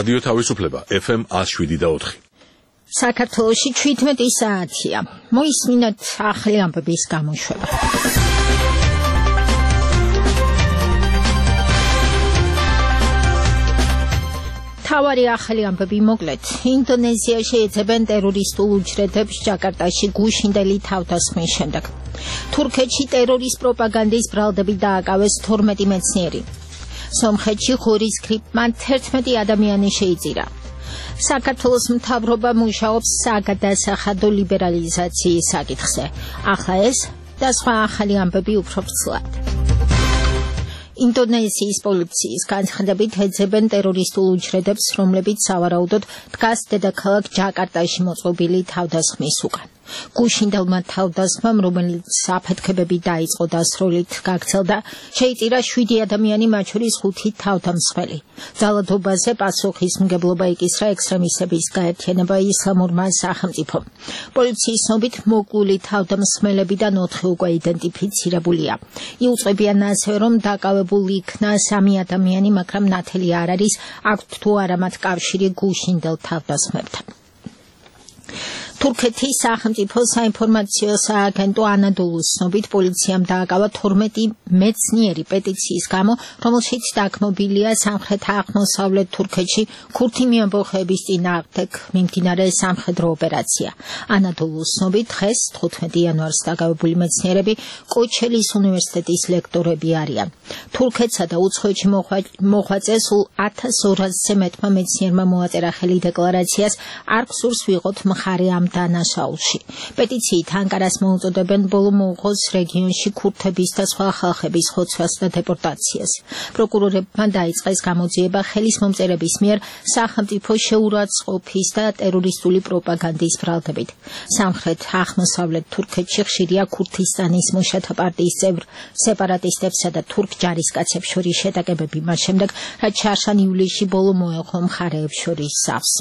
რადიო თავისუფლება FM 107.4. საქართველოში 17 საათია. მოისმინოთ ახალი ამბების გამოშვება. თავარი ახალი ამბები მოკლედ. ინდონეზიაში ეძებენ ტერორისტულ უჯრედებს ჯაკარტაში გუშინდელი თავდასხმის შემდეგ. თურქეთში ტერორის პროპაგანდის ბრალდები დააკავეს 12 მეცნიერი. სომხეთში ხურის გრიპმა 11 ადამიანი შეიწირა. საქართველოს მთავრობა მუშაობს საგადასახადო ლიბერალიზაციის საკითხზე. ახლა ეს და სხვა ახალი ამბები უფრო ფრთხილად. ინდონეზიის პოლიციის განცხადებით ეძებენ ტერორისტულ უჯრედებს, რომლებიც სავარაუდოდ დგას დედაქალაქ ჯაკარტაში მოწყობილი თავდასხმის უკან. გუშინდელმა თავდასხმამ, რომელიც საფეთქებები დაიწყო დასროლით გაქცელდა, შეიწირა 7 ადამიანი, მათ შორის 5 თავდამსხმელი. ძალადობაზე პასუხისმგებლობა იკისრა ექსტრემისტების გაერთიანება ისლამურმა სახელმწიფომ. პოლიციის ცნობით მოკლული თავდამსხმელებიდან 4 უკვე იდენტიფიცირებულია. იუწყებიან ასევე, რომ დაკავებული იქნა 3 ადამიანი, მაგრამ ნათელი არ არის, აქვთ თუ არა მათ კავშირი გუშინდელ თავდასხმებთან. თურქეთის სახელმწიფო საინფორმაციო სააგენტო ანადოლუს ცნობით პოლიციამ დააკავა 12 მეცნიერი პეტიციის გამო, რომელშიც დაგმობილია სამხრეთ-აღმოსავლეთ თურქეთში ქურთი მეამბოხეების წინააღმდეგ მიმდინარე სამხედრო ოპერაცია. ანადოლუს ცნობით დღეს 15 იანვარს დაკავებული მეცნიერები კოჩელის უნივერსიტეტის ლექტორები არიან. თურქეთსა და უცხოეთში მოღვაწე სულ 1200-ზე მეტმა მეცნიერმა მოაწერა ხელი დეკლარაციას, არ გსურს ვიყოთ მხარე ამ დანაშაულში. პეტიციით ანკარას მოუწოდებენ ბოლო მოუღოს რეგიონში ქურთების და სხვა ხალხების ხოცვას და დეპორტაციას. პროკურორებმა დაიწყეს გამოძიება ხელის მომწერების მიერ სახელმწიფო შეურაცხყოფის და ტერორისტული პროპაგანდის ბრალდებით. სამხრეთ-აღმოსავლეთ თურქეთში ხშირია ქურთისტანის მუშათა პარტიის წევრ სეპარატისტებსა და თურქ ჯარისკაცებს შორის შეტაკებები მას შემდეგ, რაც შარშან ივლისში ბოლო მოეღო მხარეებს შორის სავს.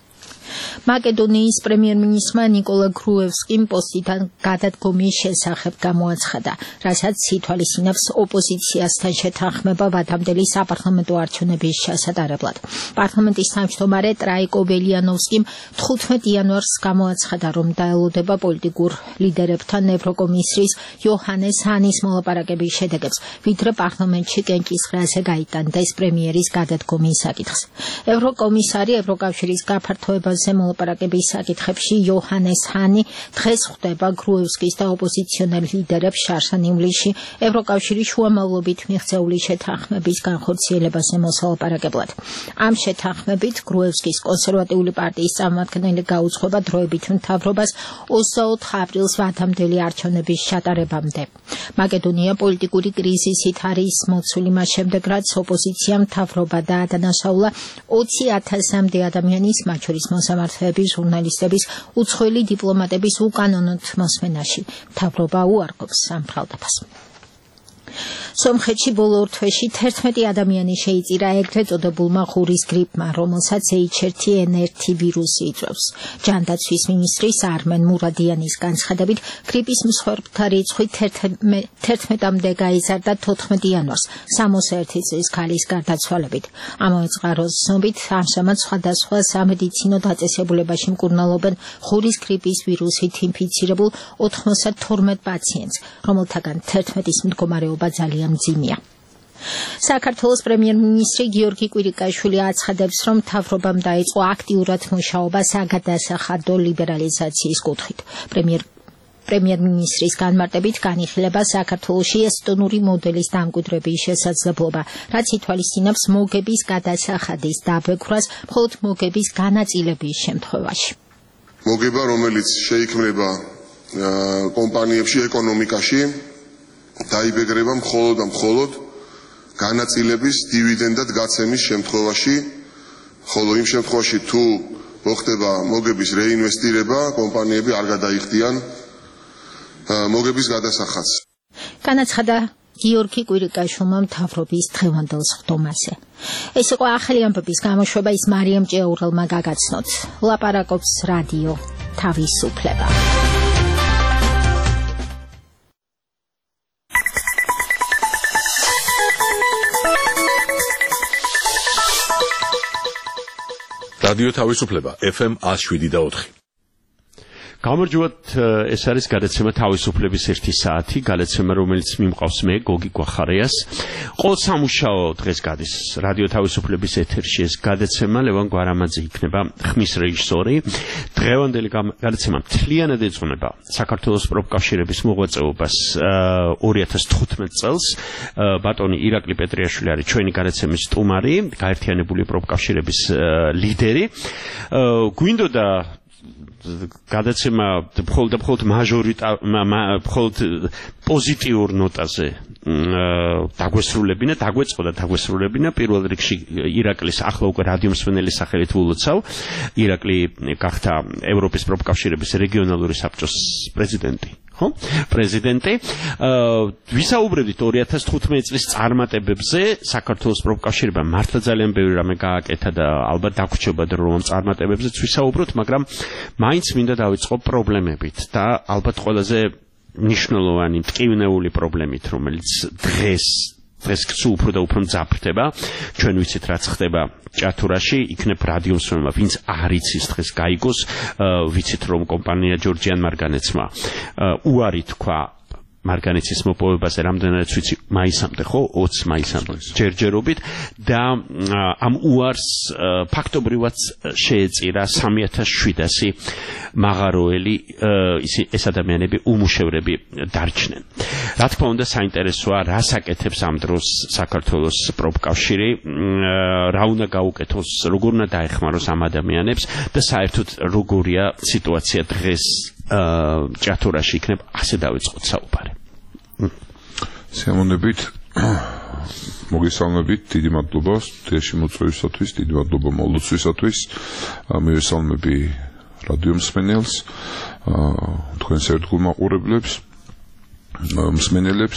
მაკედონიის პრემიერ-მინისტრმა ნიკოლა გრუევსკიმ პოსტიდან გადადგომის შესახებ გამოაცხადა, რასაც ითვალისწინებს ოპოზიციასთან შეთანხმება ვადამდელი საპარლამენტო არჩევნების ჩასატარებლად. პარლამენტის თავმჯდომარე ტრაიკო ველიანოვსკიმ 15 იანვარს გამოაცხადა, რომ დაელოდება პოლიტიკურ ლიდერებთან ევროკომისრის იოჰანეს ჰანის მოლაპარაკების შედეგებს, ვიდრე პარლამენტში კენჭისყრაზე გაიტანდეს პრემიერის გადადგომის საკითხს. ევროკომისარი ევროკავშირის გაფართოებაზე მოლაპარაკების საკითხებში იოჰანეს ჰანი დღეს ხვდება გრუევსკის და ოპოზიციონერ ლიდერებს შარშან ივლისში ევროკავშირის შუამავლობით მიღწეული შეთანხმების განხორციელებაზე მოსალაპარაკებლად. ამ შეთანხმებით გრუევსკის კონსერვატიული პარტიის წარმომადგენელი გაუძღვება დროებით მთავრობას 24 აპრილს ვადამდელი არჩევნების ჩატარებამდე. მაკედონია პოლიტიკური კრიზისით არის მოცული მას შემდეგ, რაც ოპოზიციამ მთავრობა დაადანაშაულა 20,000-მდე ადამიანის, მათ შორის მოსამართლეების, ჟურნალისტების, უცხოელი დიპლომატების უკანონოდ მოსმენაში. მთავრობა უარყოფს ამ ბრალდებას. სომხეთში ბოლო ორ თვეში 11 ადამიანი შეიწირა ეგრეთ წოდებულმა ხურის გრიპმა, რომელსაც H1N1 ვირუსი იწვევს. ჯანდაცვის მინისტრის არმენ მურადიანის განცხადებით, გრიპის მსხვერპლთა რიცხვი 11-მდე გაიზარდა 14 იანვარს 61 წლის ქალის გარდაცვალებით. ამავე წყაროს ცნობით, ამჟამად სხვადასხვა სამედიცინო დაწესებულებაში მკურნალობენ ხურის გრიპის ვირუსით ინფიცირებულ 92 პაციენტს, რომელთაგან 11-ის მდგომარეობა ძალიან მძიმეა. საქართველოს პრემიერ-მინისტრი გიორგი კვირიკაშვილი აცხადებს, რომ მთავრობამ დაიწყო აქტიურად მუშაობა საგადასახადო ლიბერალიზაციის კუთხით. პრემიერ-მინისტრის განმარტებით განიხილება საქართველოში ესტონური მოდელის დამკვიდრების შესაძლებლობა, რაც ითვალისწინებს მოგების გადასახადის დაბექვრას მხოლოდ მოგების განაწილების შემთხვევაში. მოგება, რომელიც შეიქმნება კომპანიებში, ეკონომიკაში, დაიბეგრება მხოლოდ და მხოლოდ განაწილების დივიდენდად გაცემის შემთხვევაში, ხოლო იმ შემთხვევაში თუ მოხდება მოგების რეინვესტირება, კომპანიები არ გადაიხდიან მოგების გადასახადს. განაცხადა გიორგი კვირიკაშვილმა მთავრობის დღევანდელ სხდომაზე. ეს იყო ახალი ამბების გამოშვება, ის მარიამ ჭეურელმა გაგაცნოთ. ლაპარაკობს რადიო თავისუფლება. რადიო თავისუფლება FM 107.4. გამარჯობათ, ეს არის გადაცემა თავისუფლების 1 საათი, გადაცემა რომელიც მიმყავს მე გოგი გვახარიას. ყოველ სამუშაო დღეს გადის რადიო თავისუფლების ეთერში ეს გადაცემა, ლევან გვარამაძე იქნება ხმის რეჟისორი. დღევანდელი გადაცემა მთლიანად ეძღვნება საქართველოს პროფკავშირების მოღვაწეობას 2015 წელს. ბატონი ირაკლი პეტრიაშვილი არის ჩვენი გადაცემის სტუმარი, გაერთიანებული პროფკავშირების ლიდერი. გვინდოდა გადაცემა მხოლოდ მხოლოდ პოზიტიურ ნოტაზე დაგვეწყდა პირველ რიგში ირაკლის ახლა უკვე რადიო მსმენელის სახელით ულოცავ. ირაკლი გახდა ევროპის პროფკავშირების რეგიონალური საბჭოს პრეზიდენტი. პრეზიდენტი. ვისაუბრებდით 2015 წლის წარმატებებზე. საქართველოს პროფკავშირებამ მართლა ძალიან ბევრი რამე გააკეთა და ალბათ დაგვრჩება რომ წარმატებებზეც ვისაუბროთ, მაგრამ მაინც მინდა დავიწყო პრობლემებით და ალბათ ყველაზე მნიშვნელოვანი მტკივნეული პრობლემით, რომელიც დღეს სულ უფრო და უფრო მძაფრდება. ჩვენ ვიცით რაც ხდება ჭათურაში, იქნებ რადიო მსმენელმა, ვინც არ იცის დღეს გაიგოს, ვიცით რომ კომპანია ჯორჯიან მარგანეცმა უარი თქვა მარგანეცის მოპოვებაზე, რამდენადაც ვიცი, მაისამდე, ხო? 20 მაისამდე ჯერჯერობით და ამ უარს ფაქტობრივად შეეწირა 3700 მაღაროელი, ეს ადამიანები უმუშევრები დარჩნენ. რა თქმა უნდა, საინტერესოა, რას აკეთებს ამ დროს საქართველოს პროფკავშირი, რა უნდა გაუკეთოს, როგორ უნდა დაეხმაროს ამ ადამიანებს და საერთოდ როგორია სიტუაცია დღეს ჭათურაში. იქნებ ასე დავიწყოთ საუბარი. სიამოვნებით, მოგესალმებით, დიდი მადლობა სტუდიაში მოწვევისათვის, დიდი მადლობა მოლოცვისათვის. მივესალმები რადიო მსმენელს, თქვენს ერთგულ მაყურებლებს, მსმენელებს.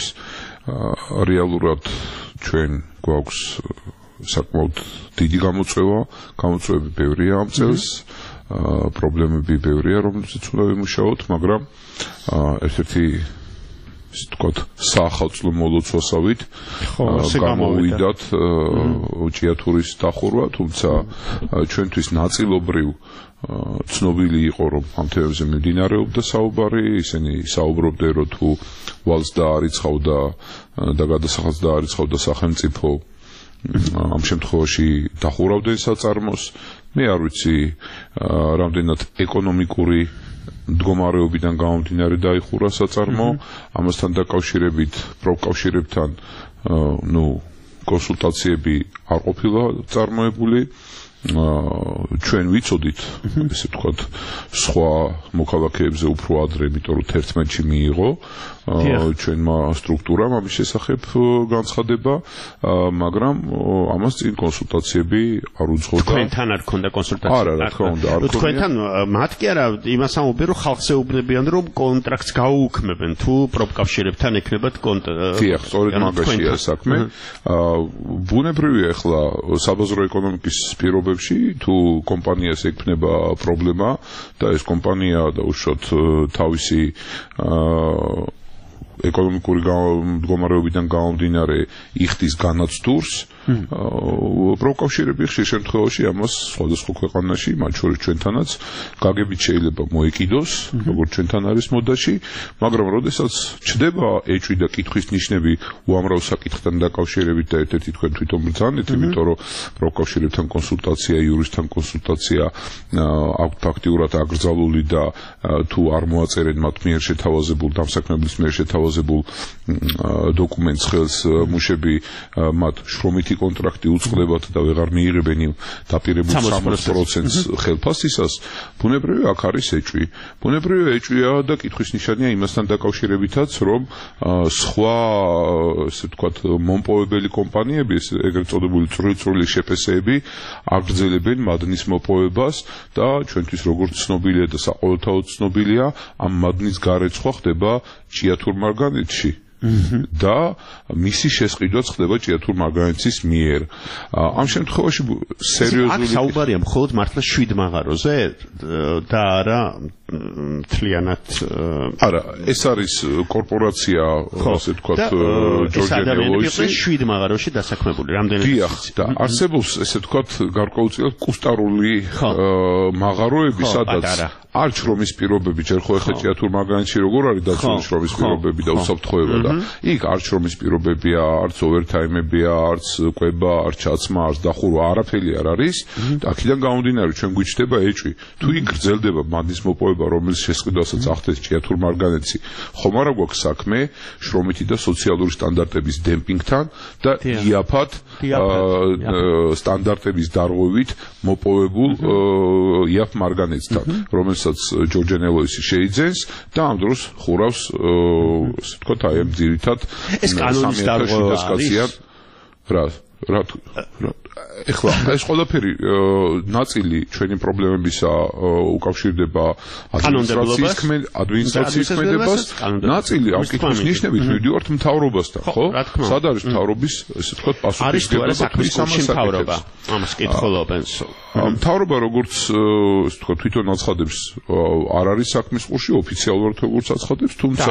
რეალურად ჩვენ გვაქვს საკმაოდ დიდი გამოწვევები ბევრია ამ წელს. პრობლემები ბევრია, რომლებზეც უნდა ვიმუშაოთ, მაგრამ ერთ-ერთი თქვათ საახალწლო მოლოცვასავით გამოვიდათ ჭიათურის დახურვა, თუმცა ჩვენთვის ნაწილობრივ ცნობილი იყო რომ ამ თემებზე მიმდინარეობდა საუბარი, ისინი საუბრობდნენ რომ თუ ვალს დაარიცხავდა და გადასახადს დაარიცხავდა სახელმწიფო, ამ შემთხვევაში დახურავდნენ საწარმოს. მე არ ვიცი რამდენად ეკონომიკური მდგომარეობიდან გამომდინარე დაიხურა საწარმო, ამასთან დაკავშირებით პროფკავშირებთან კონსულტაციები არ ყოფილა წარმოებული. ჩვენ ვიცოდით, ესე ვთქვათ, სხვა მოქალაქეებზე უფრო ადრე, იმიტომ რომ 11-ში მიიღო ჩვენმა სტრუქტურამ ამის შესახებ განცხადება, მაგრამ ამას წინ კონსულტაციები არ უძღოდა. თქვენთან არ ქონდა კონსულტაცია? არა, რა თქმა უნდა, არ ქონდა. თქვენთან მათ კი არა, იმას ამბობენ, რომ ხალხს ეუბნებიან, რომ კონტრაქტს გაუუქმებენ, თუ პროფკავშირებთან ექნებათ კონტრაქტი. დიახ, სწორედ მაგაშია საქმე. ბუნებრივია ახლა საბაზრო ეკონომიკის პირობებში, თუ კომპანიას ექნება პრობლემა და ეს კომპანია დაუშვათ თავისი ეკონომიკური მდგომარეობიდან გამომდინარე იხდის განაცდურს, პროფკავშირები ხშირ შემთხვევაში ამას სხვადასხვა ქვეყანაში, მათ შორის ჩვენთანაც, გაგებით შეიძლება მოეკიდოს, როგორც ჩვენთან არის მოდაში, მაგრამ როდესაც ჩდება ეჭვი და კითხვის ნიშნები უამრავ საკითხთან დაკავშირებით და ერთ-ერთი თქვენ თვითონ ბრძანეთ, იმიტომ რომ პროფკავშირებთან კონსულტაცია, იურისტთან კონსულტაცია აქვთ ფაქტიურად აკრძალული და თუ არ მოაწერენ მათ მიერ შეთავაზებულ, დამსაქმებლის მიერ შეთავაზებულ დოკუმენტს ხელს მუშები მათ შრომითი კონტრაქტი უწყდებათ და ვეღარ მიიღებენ დაპირებულ 60%-ს ხელფასისას, ბუნებრივია აქ არის ეჭვი. ბუნებრივია ეჭვია და კითხვის ნიშანია იმასთან დაკავშირებითაც, რომ სხვა, ესე ვთქვათ, მომპოვებელი კომპანიები, ეგრეთ წოდებული წვრილი შეფესეები აგრძელებენ მადნის მოპოვებას და ჩვენთვის როგორც ცნობილია და საყოველთაოდ ცნობილია, ამ მადნის გარეცხვა ხდება ჭიათურ მარგანეთში. და მისი შესყიდვაც ხდება ჭიათურ მარგანეცის მიერ. ამ შემთხვევაში სერიოზული საუბარია მხოლოდ მართლა 7 მაღაროზე და არა მთლიანად არა, ეს არის კორპორაცია, ასე ვთქვათ, ჯორჯენელოისი 7 მაღაროში დასაქმებული. რამდენად დიახ, და არსებობს, ესე ვთქვათ, გარკვეულწილად კუსტარული მაღაროები, სადაც არ შრომის პირობები, ჯერ ხო ეხლა ჭიათურ მარგანეცში როგორ არის დაცული შრომის პირობები და უსაფრთხოება და იქ არ შრომის პირობებია, არც ოვერთაიმებია, არც კვება, არც ჩაცმა, არც დახურვა, არაფერი არ არის. და აქედან გამომდინარე, ჩვენ გვიჩნდება ეჭვი, თუ იქ გრძელდება მადნის მოპოვება, რომელიც შესყიდვასაც ახდენს ჭიათურ მარგანეცი, ხომ არა გვაქვს საქმე შრომითი და სოციალური სტანდარტების დემპინგთან და იაფად სტანდარტების დარღვევით მოპოვებულ იაფ მარგანეცთან, რომელსაც ჯორჯენელოისი შეიძენს და ამ დროს ხურავს, ასე ვთქვათ, აი ამ ძირითად ეს კანონის დარღვევა არის. რა ეხლა ეს ყველაფერი ნაწილი ჩვენი პრობლემებისა უკავშირდება ადმინისტრაციის ქმედებას, ნაწილი ამ კითხვის ნიშნებით მივდივართ მთავრობასთან, ხო? სად არის მთავრობის, ესე ვთქვათ, პასუხისმგებლობა საქმის მთავრობა? ამას კითხულობენ. მთავრობა როგორც, ესე ვთქვათ, თვითონ აცხადებს, არ არის საქმის ყურში, ოფიციალურად როგორც აცხადებს, თუმცა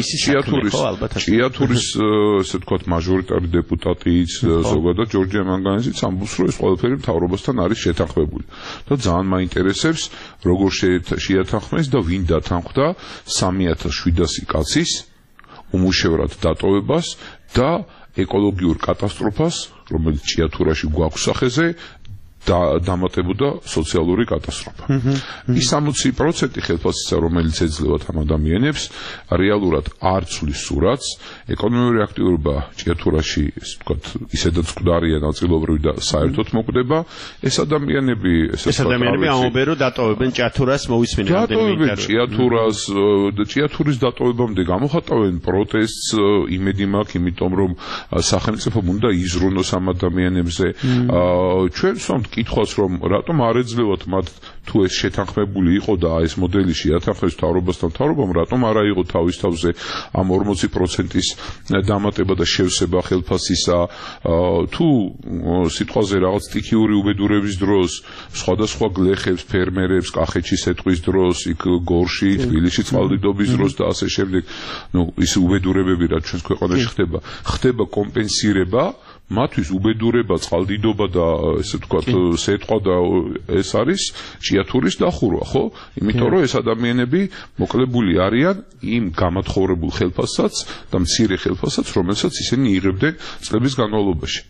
ჭიათურის, ესე ვთქვათ, მაჟორიტარი დეპუტატიც, ზოგადად ჯორჯია მანგანეზიც ამბობს, რომ ეს ყველაფერი მთავრობასთან არის შეთანხმებული. და ძალიან მაინტერესებს, როგორ შეათანხმეს და ვინ დათანხმდა 3700 კაცის უმუშევრად დატოვებას და ეკოლოგიურ კატასტროფას, რომელიც ჭიათურაში გვაქვს სახეზე, დამატებოდა სოციალური კატასტროფა. ის 60% ხელფასისა, რომელიც ეძლევათ ამ ადამიანებს, რეალურად არ ცვლის სურათს. ეკონომიკური აქტივობა ჭიათურაში, ასე ვთქვათ, ისედაც მკვდარია ნაწილობრივ და საერთოდ მოკვდება. ეს ადამიანები ამობენ, რომ დატოვებენ ჭიათურას, მოვისმენთ რამდენიმე ჭიათურას, ჭიათურის დატოვებამდე გამოხატავენ პროტესტს, იმედი მაქვს, იმიტომ რომ სახელმწიფომ უნდა იზრუნოს ამ ადამიანებზე. ჩვენ ვსვამთ კითხვას, რომ რატომ არ ეძლევათ მათ თუ ეს შეთანხმებული იყო და ეს მოდელი შეათანხმეს მთავრობასთან, მთავრობამ რატომ არ აიღო თავის თავზე ამ 40%-ის დამატება და შევსება ხელფასისა, თუ სიტყვაზე რაღაც სტიქიური უბედურების დროს სხვადასხვა გლეხებს, ფერმერებს, კახეთში სეტყვის დროს, იქ გორში, თბილისში წყალდიდობის დროს და ასე შემდეგ, ის უბედურებები რაც ჩვენს ქვეყანაში ხდება კომპენსირება მათთვის უბედურება, წყალდიდობა და ესე ვთქვათ, სეტყვა და ეს არის ჭიათურის დახურვა, ხო? იმიტომ რომ ეს ადამიანები მოკლებული არიან იმ გამათხოვებულ ხელფასსაც და მცირე ხელფასსაც, რომელსაც ისინი იღებდნენ წლების განმავლობაში.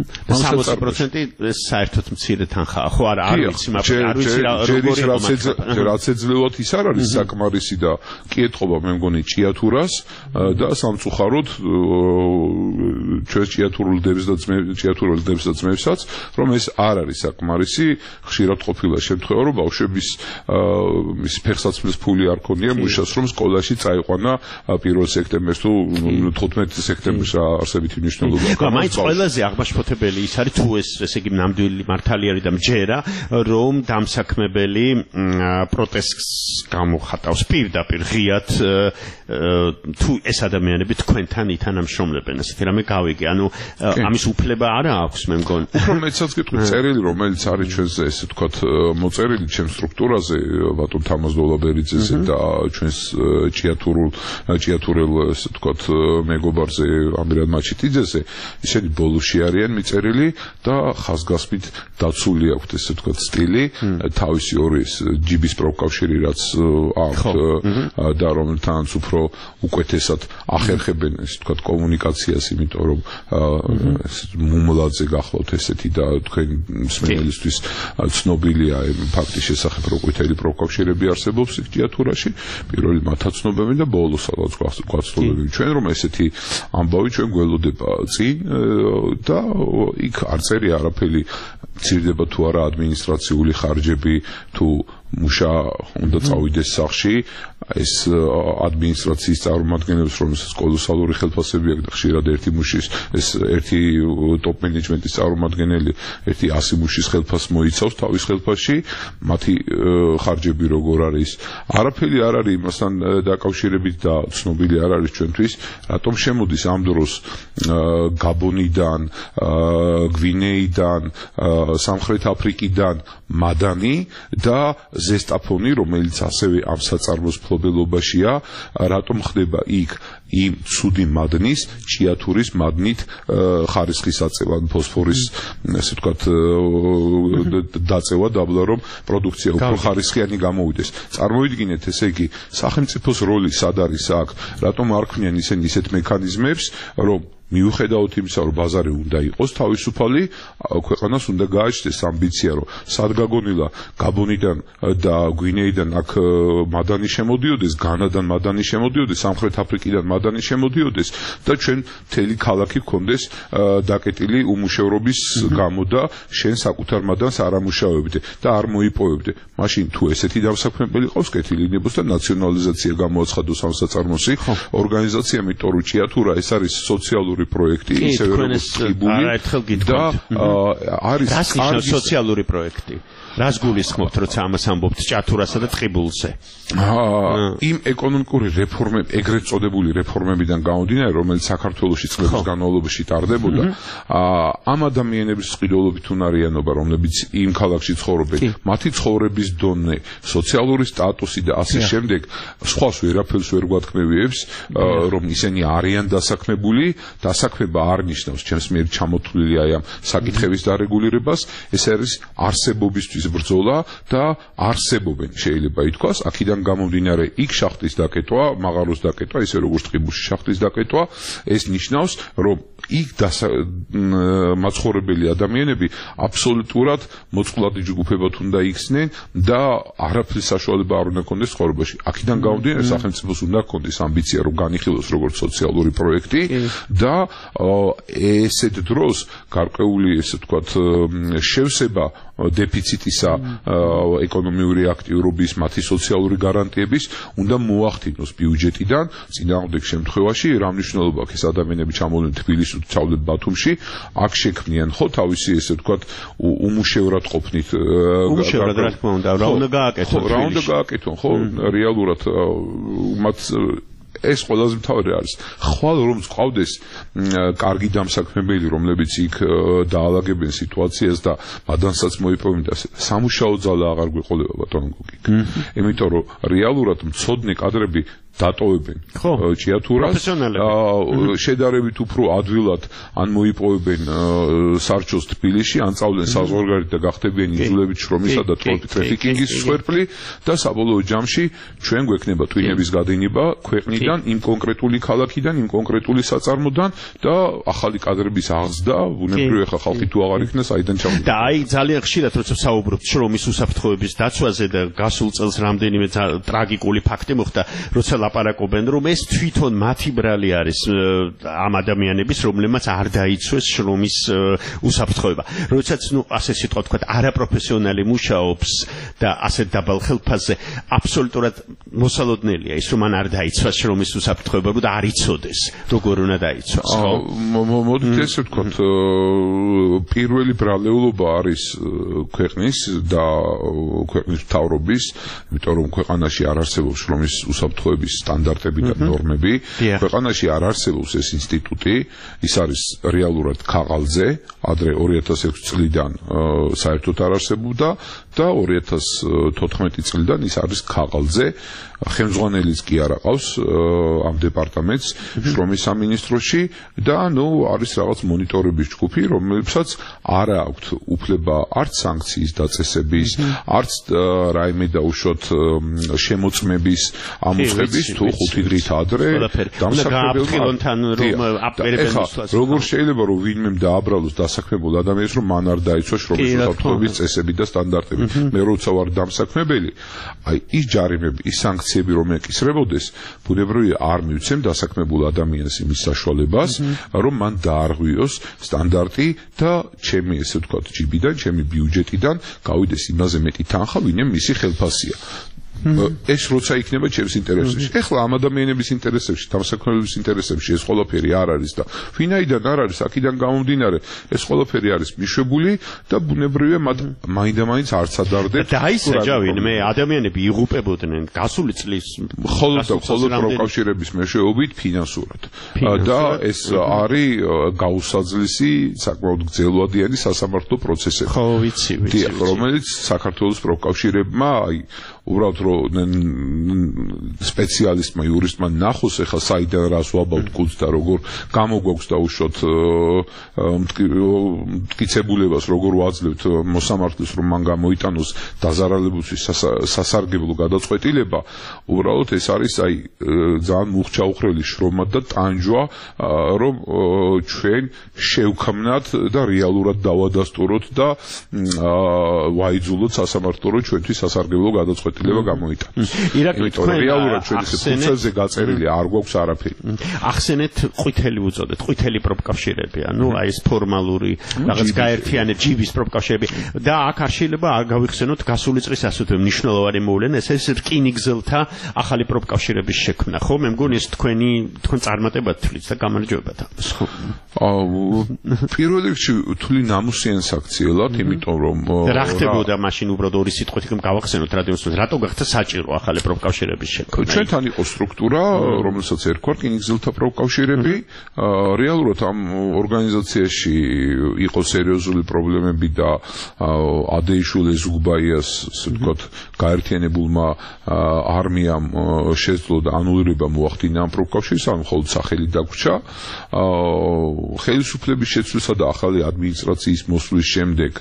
60% საერთოდ მცირე თანხაა, ხო არა, არ ვიცი, მაგრამ არ ვიცი როგორი რაც ეძლევათ ის არ არის საკმარისი და კი ეთყობა მე მგონი ჭიათურას და სამწუხაროდ ჩვენ ჭიათურულ დებს და ძმებსაც, რომ ეს არ არის საკმარისი, ხშირად ყოფილა შემთხვევა, რომ ბავშვების მის ფეხსაცმლის ფული არ ქონია მუშას, რომ სკოლაში წაიყვანა 1 სექტემბერს თუ 15 სექტემბერს არსებითი მნიშვნელობა აქვს. მაინც ყველაზე აღმაშფოთებელი ის არის თუ ესე იგი ნამდვილი მართალი არის და მჯერა, რომ დამსაქმებელი პროტესტს გამოხატავს პირდაპირ ღიად თუ ეს ადამიანები თქვენთან ითანამშრომლებენ, ესეთი რამე გავიგე, ანუ ამის უფლება არა აქვს, მე მგონი. უფრო მეცაც გეტყვით წერილი, რომელიც არის ჩვენზე, ესე ვთქვათ, მოწერილი ჩემს სტრუქტურაზე, ბატონ თამაზ დოლაბერიძეზე და ჩვენს ჭიათურელ, ესე ვთქვათ, მეგობარზე ამირან მაჩიტიძეზე, ისინი ბოლოში არიან მიწერილი და ხაზგასმით დაცული აქვთ, ესე ვთქვათ, სტილი, თავისი ორი ჯიბის პროფკავშირი რაც აქვთ და რომელთანაც უფრო უკეთესად ახერხებენ, ესე ვთქვათ, კომუნიკაციას, იმიტომ რომ მუმლაძე გახლავთ ესეთი და თქვენ მსმენელისთვის ცნობილია ფაქტის შესახებ, რომ ყვითელი პროფკავშირები არსებობს ჭიათურაში, პირველი მათაცნობები და ბოლო სადაც გვაცნობები ჩვენ, რომ ესეთი ამბავი ჩვენ გველოდება წინ და იქ არ წერია არაფერი, მცირდება თუ არა ადმინისტრაციული ხარჯები, თუ მუშა უნდა წავიდეს სახლში, ეს ადმინისტრაციის წარმომადგენლებს, რომელსაც კოლოსალური ხელფასები აქვს და ხშირად ერთი მუშის ეს ერთი ტოპ მენეჯმენტის წარმომადგენელი ერთი 100 მუშის ხელფასს მოიცავს თავის ხელფასში, მათი ხარჯები როგორ არის. არაფერი არ არის იმასთან დაკავშირებით და ცნობილი არ არის ჩვენთვის, რატომ შემოდის ამ დროს გაბონიდან, გვინეიდან, სამხრეთ აფრიკიდან მადანი და ზესტაფონი, რომელიც ასევე ამ საწარმოს მფლობელობაშია, რატომ ხდება იქ იმ ცუდი მადნის, ჭიათურის მადნით ხარისხის აწევა, ფოსფორის, ასე ვთქვათ, დაწევა დაბლა, რომ პროდუქცია უფრო ხარისხიანი გამოვიდეს. წარმოვიდგინეთ, ესე იგი, სახელმწიფოს როლი სად არის აქ, რატომ არ ქმნიან ისინი ისეთ მექანიზმებს, რომ მიუხედავად იმისა, რომ ბაზარი უნდა იყოს თავისუფალი, ქვეყანას უნდა გააჩნდეს ამბიცია, რომ სად გაგონილა გაბონიდან და გვინეიდან აქ მადანი შემოდიოდეს, განადან მადანი შემოდიოდეს, სამხრეთ აფრიკიდან მადანი შემოდიოდეს და ჩვენ მთელი ქალაქი გქონდეს დაკეტილი უმუშევრობის გამო და შენ საკუთარ მადანს არ ამუშავებდე და არ მოიპოვებდე. მაშინ თუ ესეთი დამსაქმებელი ყავს, კეთილი იქნებოდა და ნაციონალიზაცია გამოაცხადოს ამ საწარმოსი ორგანიზაცია, იმიტომ რომ ჭიათურა ეს არის სოციალური პროექტი, ისევე როგორც ტყიბული და არის კარგი სოციალური პროექტი. რას გულისხმობთ, როცა ამას ამბობთ ჭიათურასა და ტყიბულზე? იმ ეკონომიკური რეფორმები, ეგრეთ წოდებული რეფორმებიდან გამომდინარე, რომელიც საქართველოში წლების განმავლობაში ტარდებოდა, ამ ადამიანების ყიდულობით უნარიანობა, რომლებიც იმ ქალაქში ცხოვრობენ, მათი ცხოვრების დონე, სოციალური სტატუსი და ასე შემდეგ, სხვას ვერაფერს ვერ გვათქმევიებს, რომ ისინი არიან დასაქმებული, დასაქმება არ ნიშნავს ჩემს მიერ ჩამოთვლილი აი ამ საკითხების დარეგულირებას, ეს არის არსებობისთვის ბრძოლა და არსებობენ შეიძლება ითქვას, აქედან გამომდინარე იქ შახტის დაკეტვა, მაღაროს დაკეტვა, ისე როგორც ტყიბულში შახტის დაკეტვა, ეს ნიშნავს, რომ იქ მაცხოვრებელი ადამიანები აბსოლუტურად მოწყვლადი ჯგუფებად უნდა იქცნენ და არაფრის საშუალება არ უნდა ქონდეს ცხოვრებაში. აქედან გამომდინარე სახელმწიფოს უნდა ქონდეს ამბიცია, რომ განიხილოს როგორც სოციალური პროექტი და ესეთ დროს გარკვეული, ესე ვთქვათ, შევსება დეფიციტისა, ეკონომიური აქტიურობის, მათი სოციალური გარანტიების უნდა მოახდინოს ბიუჯეტიდან. წინააღმდეგ შემთხვევაში რა მნიშვნელობა აქვს ეს ადამიანები ჩამოვიდნენ თბილისში, ჩავდნენ ბათუმში, აქ შექმნიან ხო თავისი, ესე ვთქვათ, უმუშევრად ყოფნით. უმუშევრად რა თქმა უნდა, რა უნდა გააკეთონ? რა უნდა გააკეთონ, ხო, რეალურად მათ ეს ყველაზე მთავარი არის. ხვალ რომ გყავდეს კარგი დამსაქმებელი, რომლებიც იქ დაალაგებენ სიტუაციას და მადანსაც მოიპოვებენ და სამუშაო ძალა აღარ გვეყოლება ბატონო გოგიკ. იმიტომ რომ რეალურად მცოდნე კადრები დატოვებენ ჭიათურას, შედარებით უფრო ადვილად ან მოიპოვებენ სარჩოს თბილისში, ან წავდნენ საზღვარგარეთ და გახდებიან იძულებით შრომისა და ტრაფიკინგის მსხვერპლი და საბოლოო ჯამში ჩვენ გვექნება ტვინების გადინება ქვეყნიდან, იმ კონკრეტული ქალაქიდან, იმ კონკრეტული საწარმოდან და ახალი კადრების აღზრდა, ბუნებრივია ხა ხალხი თუ აღარ იქნა, საიდან ჩავიდა. და აი ძალიან ხშირად როცა ვსაუბრობთ შრომის უსაფრთხოების დაცვაზე და გასულ წელს რამდენიმე ტრაგიკული ფაქტი მოხდა, როცა ლაპარაკობენ, რომ ეს თვითონ მათი ბრალი არის ამ ადამიანების, რომლებმაც არ დაიცვეს შრომის უსაფრთხოება. როდესაც ასე სიტყვა თქვა, არაპროფესიონალი მუშაობს და ასე დაბალ ხელფასზე, აბსოლუტურად მოსალოდნელია ის, რომ მან არ დაიცვას შრომის უსაფრთხოება და არ იცოდეს, როგორ უნდა დაიცვას, ხო? მოდით ესე ვთქვათ, პირველი ბრალეულობა არის ქვეყნის და ქვეყნის მთავრობის, იმიტომ რომ ქვეყანაში არ არსებობს შრომის უსაფრთხოების სტანდარტები და ნორმები, ქვეყანაში არ არსებობს ეს ინსტიტუტი, ის არის რეალურად ქაღალდზე, ადრე 2006 წლიდან საერთოდ არ არსებობდა და 2014 წლიდან ის არის ქაღალდზე, ხელმძღვანელიც კი არ აყავს ამ დეპარტამენტს შრომის სამინისტროში და არის რაღაც მონიტორების ჯგუფი, რომელსაც არ აქვს უფლება არც სანქციის დაწესების, არც რაიმე დაუშვათ შემოწმების ამოწყების თუ 5 დღით ადრე დამსაქმებელთან რომ აპერებენ მოსვლას. როგორ შეიძლება რომ ვინმე დააბრალოს დასაქმებულ ადამიანს, რომ მან არ დაიცვა შრომის უსაფრთხოების წესები და სტანდარტები. მე როცა ვარ დამსაქმებელი, აი ის ჯარიმები, ის სანქციები რომ ეკისრებოდეს, ბუნებრივია არ მივცემ დასაქმებულ ადამიანს იმის საშუალებას, რომ მან დაარღვიოს სტანდარტი და ჩემი, ესე ვთქვათ, ჯიბიდან, ჩემი ბიუჯეტიდან გავიდეს იმაზე მეტი თანხა, ვინმე მისი ხელფასია. ეს როცა იქნება ჩემს ინტერესებში. ეხლა ამ ადამიანების ინტერესებში, დამსაქმებელების ინტერესებში ეს ყველაფერი არ არის და ვინაიდან არ არის, აქედან გამომდინარე, ეს ყველაფერი არის მიშვებული და ბუნებრივია მათ მაინდა-მაინც არც ადარდეთ. და აი საჯავინ მე ადამიანები იღუპებოდნენ გასული წლის მხოლოდ პროკავშირების მეშვეობით ფინანსურად. და ეს არის გაუსაძლისი, საკმაოდ გრძელვადიანი სასამართლო პროცესები. ხო, ვიცი. რომელიც საქართველოს პროკავშირებმა აი უბრალოდ რომ სპეციალისტმა იურისტმა ნახოს ახლა საიდან რას ვაბავთ გულს და როგორ გამოგვაქვს დაუშვოთ მტკიცებულებას როგორ ვაძლევთ მოსამართლეს რომ მან გამოიტანოს დაზარალებულთვის სასარგებლო გადაწყვეტილება უბრალოდ ეს არის აი ძალიან მუხჩაუხრელი შრომა და ტანჯვა რომ ჩვენ შევქმნათ და რეალურად დავადასტუროთ და ვაიძულოთ სასამართლო რომ ჩვენთვის სასარგებლო გადაწყვეტილება გამოიტანოს. იმიტომ რეალურად ჩვენ ეს ფუნქციაზე გაწერილი არ გვაქვს არაფერი. ახსენეთ ყვითელი უწოდეთ, ყვითელი პროფკავშირები, ანუ აი ეს ფორმალური რაღაც გაერთიანე ჯიბის პროფკავშირები და აქ არ შეიძლება არ გავიხსენოთ გასული წლის ასეთი მნიშვნელოვანი მოვლენა, ეს რკინიგზელთა ახალი პროფკავშირების შექმნა, ხო? მე მგონი ეს თქვენ წარმატებად თვლით და გამარჯვებათ ამას, ხო? პირველ რიგში თვლი ნამუსიან საქციელად, იმიტომ რომ რა ხდებოდა მაშინ უბრალოდ ორი სიტყვით გავახსენოთ რადიოს რატო გახდა საჭირო ახალი პროფკავშირების შექმნა? ჩვენთან იყო სტრუქტურა, რომელსაც ერქვა რკინიგზელთა პროფკავშირები. რეალურად ამ ორგანიზაციაში იყო სერიოზული პრობლემები და ადეიშვილ ზუგბაიას, ასე ვთქვათ, გაერთიანებულმა არმიამ შეძლო და ანულირება მოახდინა ამ პროფკავშირის, ანუ მხოლოდ სახელი დაგვრჩა. ხელისუფლების შეცვლისა და ახალი ადმინისტრაციის მოსვლის შემდეგ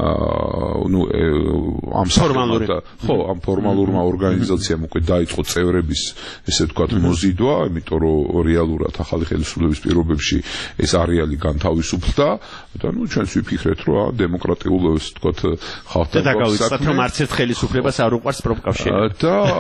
ამ ამ ფორმალურმა ორგანიზაციამ უკვე დაიწყო წევრების, ესე ვთქვათ, მოზიდვა, იმიტომ რომ რეალურად ახალი ხელისუფლების პირობებში ეს არეალი განთავისუფლდა და ჩვენს ვიფიქრეთ, რომ დემოკრატიულ, ესე ვთქვათ, ხალხთან დაგავიწყდათ, რომ არც ერთ ხელისუფლებას არ უყვარს პროფკავშირები.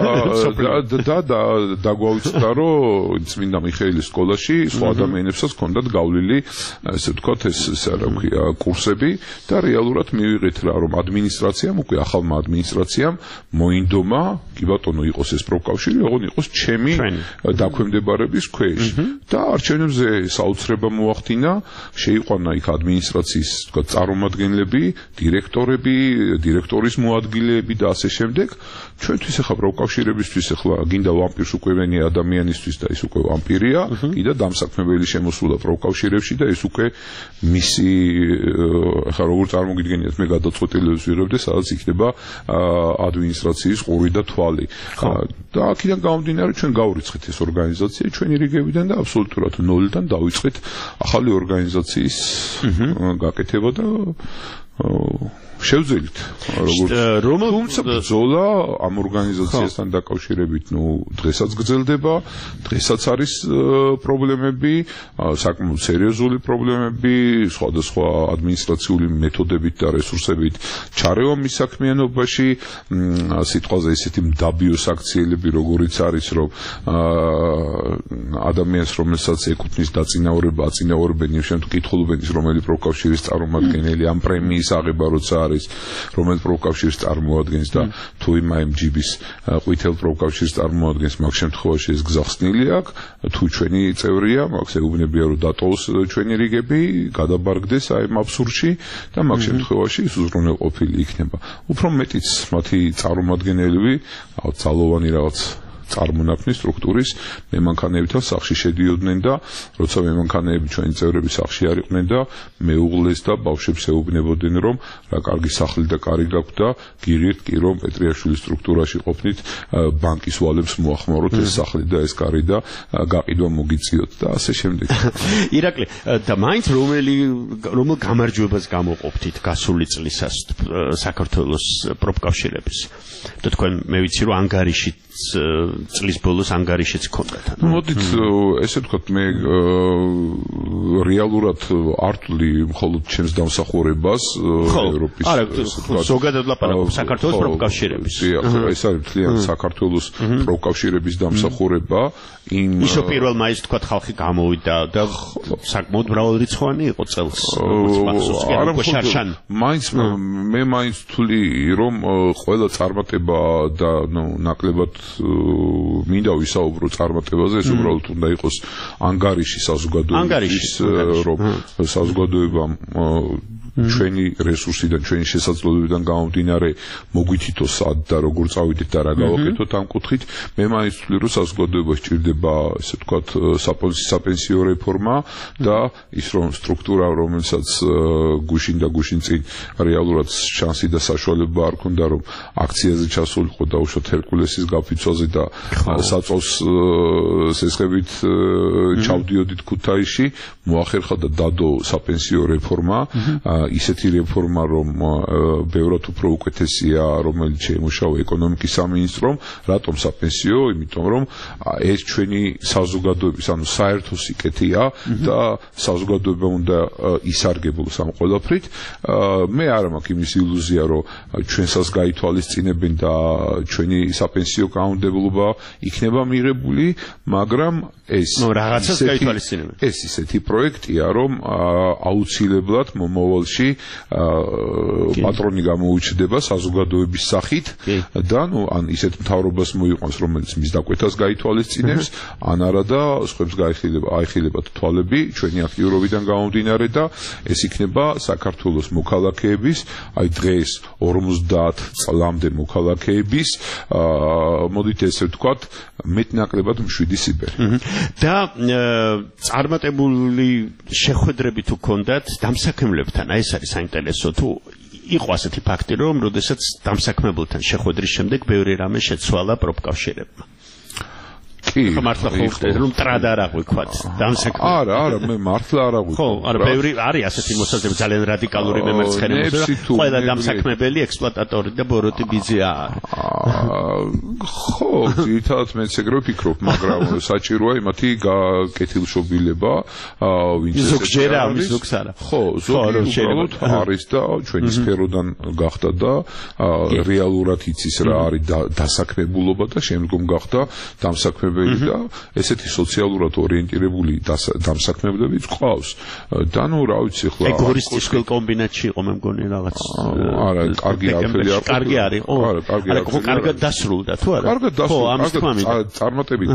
და დაგვავიწყდა, რომ წმინდა მიხეილის სკოლაში სხვა ადამიანებსაც ჰქონდათ გავლილი, ესე ვთქვათ, ეს რა ქვია, კურსები და რეალურად მივიღეთ რა, რომ ადმინისტრაციამ უკვე ახალმა ადმინისტრაციამ მოინდომა, კი ბატონო, იყოს ეს პროფკავშირი, ოღონდ იყოს ჩემი დაქვემდებარების ქვეშ. და არჩევნებზე საოცრება მოახდინა, შეიყვანა იქ ადმინისტრაციის, თქვა, წარმომადგენლები, დირექტორები, დირექტორის მოადგილეები და ასე შემდეგ. ჩვენთვის ახლა პროფკავშირებისთვის ახლა გინდა ვამპირს უკვევენი ადამიანისთვის და ის უკვე ვამპირია, კიდე დამსაქმებელი შემოსულა პროფკავშირებში და ეს უკვე მისი ახლა როგორ წარმოგიდგენიათ მე გადაწყვეტილებას ვიღებ და სადაც იქნება ადმინისტრაციის ყური და თვალი. და აქედან გამომდინარე ჩვენ გავვრიცხეთ ეს ორგანიზაცია ჩვენი რიგებიდან და აბსოლუტურად ნოლიდან დავიწყეთ ახალი ორგანიზაციის გაკეთება და შევძელით თუმცა ბრძოლა ამ ორგანიზაციასთან დაკავშირებით დღესაც გრძელდება, დღესაც არის პრობლემები, საკმაოდ სერიოზული პრობლემები, სხვადასხვა ადმინისტრაციული მეთოდებით და რესურსებით ჩარევა მის საქმიანობაში, სიტყვაზე ისეთი მდაბიო საქციელები, როგორიც არის, რომ ადამიანს, რომელსაც ეკუთვნის დაწინაურება, აწინაურებენ იმ შემთხვევაში კითხულობენ ის რომელი პროფკავშირის წარმომადგენელი ამ პრემიის აღება როცა არის რომელიც პროფკავშირს წარმოადგენს და თუ იმ MGB-ის ყვითელ პროფკავშირს წარმოადგენს მაგ შემთხვევაში ეს გზახსნილი აქვს თუ ჩვენი წევრია მაგ ეუბნებია რომ დატოვოს ჩვენი რიგები გადაბარგდეს აი ამ აბსურდში და მაგ შემთხვევაში ის უზრუნველყოფილი იქნება უფრო მეტიც მათი წარმომადგენლები ძალოვანი რაღაც წარმონაქმნის სტრუქტურის მემანქანეებთან სახში შედიოდნენ და როცა მემანქანეები ჩვენი წევრები სახში არ იყვნენ და მეუღლეს და ბავშვებს ეუბნებოდნენ რომ რა კარგი სახლი და კარი გაქვთ და გირირთ კი რომ პეტრიაშვილის სტრუქტურაში ყოფნით ბანკის ვალებს მოახმაროთ ეს სახლი და ეს კარი და გაყიდვა მოგიწიოთ და ასე შემდეგ. ირაკლი და მაინც რომელ გამარჯვებას გამოყოფთით გასული წლისას საქართველოს პროფკავშირების და თქვენ მე ვიცი რომ ანგარიში წლის ბოლოს ანგარიშიც ჰქონდათ. მოდით ესე ვთქვათ, მე რეალურად არ ვთვლი მხოლოდ ჩემს დამსახურებას ევროპის ზოგადად ლაპარაკობ საქართველოს პროფკავშირების. ეს არის მთლიან საქართველოს პროფკავშირების დამსახურება. ისო 1 მაისს თქვათ ხალხი გამოვიდა და საკმაოდ მრავალრიცხოვანი იყო წელს. მე მაინც ვთვლი, რომ ყველა წარმატება და ნაკლებად მინდა ვისაუბრო წარმატებაზე, ეს უბრალოდ უნდა იყოს ანგარიში საზოგადოების, რომ საზოგადოებამ ჩვენი რესურსიდან, ჩვენი შესაძლებლობიდან გამომდინარე მოგვითითოს სად და როგორ წავიდეთ და რა გავაკეთოთ ამ კუთხით. მე მაინც ვთვლი, რომ საზოგადოებას სჭირდება, ესე ვთქვათ, საპენსიო რეფორმა და ის რომ სტრუქტურა, რომელსაც გუშინ და გუშინ წინ რეალურად შანსი და საშუალება არ ქონდა, რომ აქციაზე ჩასულიყო დაუშვათ ჰერკულესის გაფიცვაზე და საწოლს სესხებით ჩავდიოდით ქუთაისში, მოახერხა და დადო საპენსიო რეფორმა. ისეთი რეფორმა, რომ ბევრად უფრო უკეთესია, რომელიც შეიმუშავა ეკონომიკის სამინისტრომ. რატომ საპენსიო? იმიტომ რომ ეს ჩვენი საზოგადოების, ანუ საერთო სიკეთეა და საზოგადოება უნდა ისარგებლოს ამ ყველაფრით. მე არ მაქვს იმის ილუზია, რომ ჩვენსაც გაითვალისწინებენ და ჩვენი საპენსიო კანონმდებლობა იქნება მიღებული, მაგრამ ეს რაღაცას გაითვალისწინებენ. ეს ისეთი პროექტია, რომ აუცილებლად მომავალში პატრონი გამოუჩნდება საზოგადოების სახით და ან ისეთ მთავრობას მოიყვანს, რომელიც მის დაკვეთას გაითვალისწინებს, ან არა და სხვებს აიხილებათ თვალები ჩვენი აქტიურობიდან გამომდინარე და ეს იქნება საქართველოს მოქალაქეების, აი დღეს 50 წლამდე მოქალაქეების, მოდით ესე ვთქვათ, მეტნაკლებად მშვიდი სიბერი. და წარმატებული შეხვედრები თუ გქონდათ დამსაქმებლებთან, აი ეს არის საინტერესო, თუ იყო ასეთი ფაქტი, რომ როდესაც დამსაქმებელთან შეხვედრის შემდეგ ბევრი რამე შეცვალა პროფკავშირებმა. კი, მართლა ხო ხდება, რომ ტრად არ აღვიქვათ დამსაქმებელი. არა, მე მართლა არ აღვიქვათ. ხო, არა, ბევრი არის ასეთი მოსაზრება, ძალიან რადიკალური მემარცხენეობა და ყველა დამსაქმებელი ექსპლუატატორი და ბოროტი ბიძია. ხო, თითქოს მეც ეგრე ვფიქრობ, მაგრამ საჭიროა იმათი კეთილშობილება, ვინც ზოგჯერ ამის ზოგს არა. ხო, ზოგი უბრალოდ არის და ჩვენი სფეროდან გახდა და რეალურად იცის რა არის დასაქმებულობა და შემდგომ გახდა დამსაქმებელი და ესეთი სოციალურად ორიენტირებული დამსაქმებლებიც ყავს. და ნუ რა ვიცი ხლა ეგორისტის კომბინატში იყო მე მგონი რაღაც. არა, კარგი არაფერი არ. კარგი არის. არა, კარგი არა, ხო, კარგად დასრულდა თუ არა? კარგად დასრულდა. წარმატებით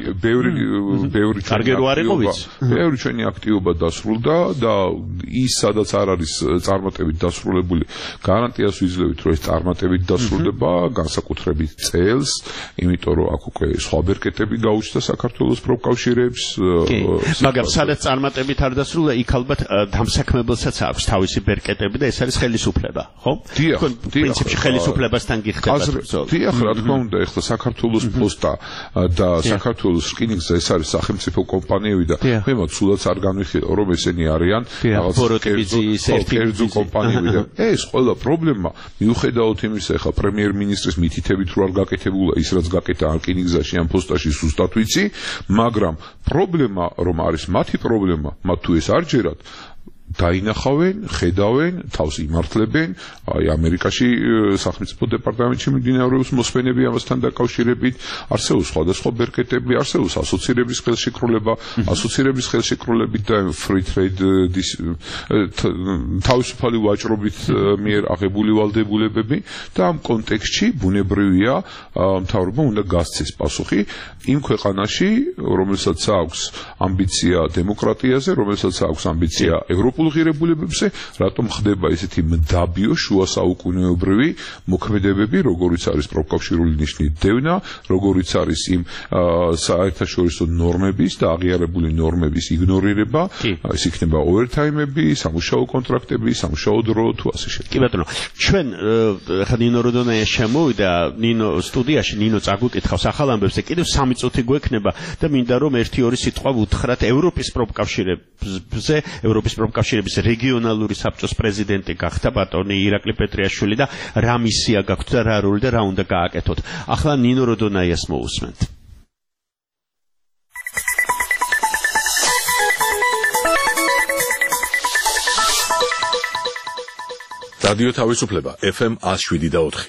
ბევრი კარგი რო არ იყო ვიცი. ბევრი ჩვენი აქტივობა დასრულდა და ის სადაც არ არის წარმატებით დასრულებული, გარანტიას ვიძლევით, რომ ეს წარმატებით დასრულდება განსაკუთრებით წელს, იმიტომ რომ აქ უკვე სხვა ბერკეტები გაუჩნდა საქართველოს პროფკავშირებს. მაგრამ სადაც წარმატებით არ დასრულდა, იქ ალბათ დამსაქმებელსაც აქვს თავისი ბერკეტები და ეს არის ხელისუფლება, ხო? პრინციპში ხელისუფლებასთან გიხდება ბრძოლა. დიახ, რა თქმა უნდა, ეხლა საქართველოს პოსტა და საქართველოს რკინიგზა ეს არის სახელმწიფო კომპანიები და მე მოცულაც არ განვიხილო, რომ ესენი არიან რაღაც ბოროტებიზის ერთი კომპანიები და ეს ყველა პრობლემა მიუხედავად იმისა, ეხლა პრემიერ-მინისტრის მითითებით რო არ გაკეთებულა ის რაც გაკეთა რკინიგზაში ამ პოსტაში ზუსტად ვიცი, მაგრამ პრობლემა რომ არის მათი პრობლემა, მათ თუ ეს არ ჯერათ დაინახავენ, ხედავენ, თავს იმართლებენ, აი ამერიკაში სახელმწიფო დეპარტამენტში მიმდინარეობს მოსვენები ამასთან დაკავშირებით, არსებობს სხვადასხვა ბერკეტები, არსებობს ასოცირების ხელშეკრულება, ასოცირების ხელშეკრულებით და free trade თავისუფალი ვაჭრობით მიერ აღებული ვალდებულებები და ამ კონტექსტში ბუნებრივია მთავრობა უნდა გასცეს პასუხი იმ ქვეყანაში, რომელსაც აქვს ამბიცია დემოკრატიაზე, რომელსაც აქვს ამბიცია ევროპულ ღირებულებებზე, რატომ ხდება ესეთი მდაბიო შუა საუკუნეობრივი მოქმედებები, როგორიც არის პროფკავშირული ნიშნით დევნა, როგორიც არის იმ საერთაშორისო ნორმების და აღიარებული ნორმების იგნორირება, ეს იქნება ოვერთაიმები, სამუშაო კონტრაქტები, სამუშაო დრო თუ ასე შემდეგ. კი ბატონო, ჩვენ ხა ნინო როდონაია შემოვიდა ნინო სტუდიაში, ნინო წაგუკითხავს ახალ ამბებს და კიდევ 3 წუთი გვექნება და მინდა რომ 1-2 სიტყვა ვუთხრათ ევროპის პროფკავშირებზე, ევროპის პროფკავშირების პროფკავშირების რეგიონალური საბჭოს პრეზიდენტი გახდა ბატონი ირაკლი პეტრიაშვილი და რა მისია გაქვთ და რა როლი და რა უნდა გააკეთოთ. ახლა ნინო როდონაიას მოусმენთ. რადიო თავისუფლება FM 107.4.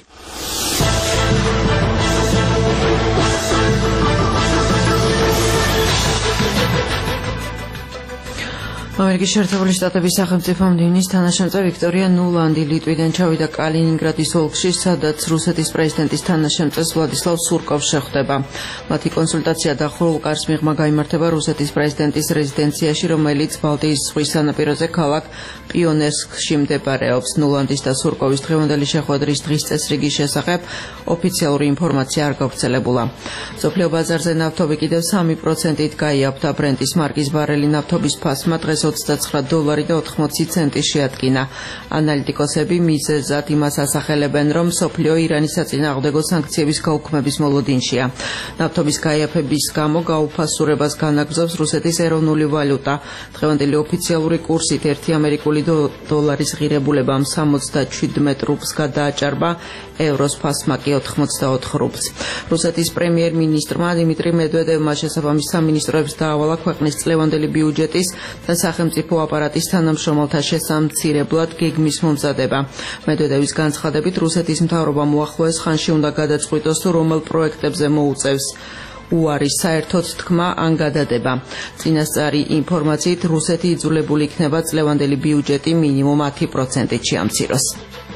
ამერიკის შეერთებული შტატების სახელმწიფო მდივნის თანაშემწე ვიქტორია ნულანდი ლიტვიდან ჩავიდა კალინინგრადის ოლქში, სადაც რუსეთის პრეზიდენტის თანაშემწეს ვლადისლავ სურკოვს შეხვდება. მათი კონსულტაცია დახურულ კარს მიღმა გაიმართება რუსეთის პრეზიდენტის რეზიდენციაში, რომელიც ბალტიის ზღვის სანაპიროზე ქალაქ პიონერსკში მდებარეობს. ნულანდის და სურკოვის დღევანდელი შეხვედრის დღის წესრიგის შესახებ ოფიციალური ინფორმაცია არ გავრცელებულა. მსოფლიო ბაზარზე ნავთობი კიდევ 3%-ით გაიაფთა. ბრენტის მარკის ბარელი ნავთობის ფასმა დღეს $29 და 80 ცენტი შეადგინა. ანალიტიკოსები მიზეზად იმას ასახელებენ, რომ მსოფლიო ირანის საწინააღმდეგო სანქციების გაუქმების მოლოდინშია. ნავთობის გაიაფების გამო გაუფასურებას განაგრძობს რუსეთის ეროვნული ვალუტა. დღევანდელი ოფიციალური კურსით 1 ამერიკული დოლარის ღირებულებამ 77 რუბლს გადააჭარბა, ევროს ფასმა კი 84 რუბლს. რუსეთის პრემიერ-მინისტრმა დიმიტრი მედვედევმა შესაბამის სამინისტროებს დაავალა ქვეყნის წლევანდელი ბიუჯეტის და სახელმწიფო აპარატის თანამშრომელთა შესამცირებლად გეგმის მომზადება. მედვედევის განცხადებით, რუსეთის მთავრობამ უახლოეს ხანში უნდა გადაწყვიტოს, თუ რომელ პროექტებზე მოუწევს უარის საერთოდ თქმა ან გადადება. წინასწარი ინფორმაციით, რუსეთი იძულებული იქნება წლევანდელი ბიუჯეტი მინიმუმ 10%-ით შეამციროს.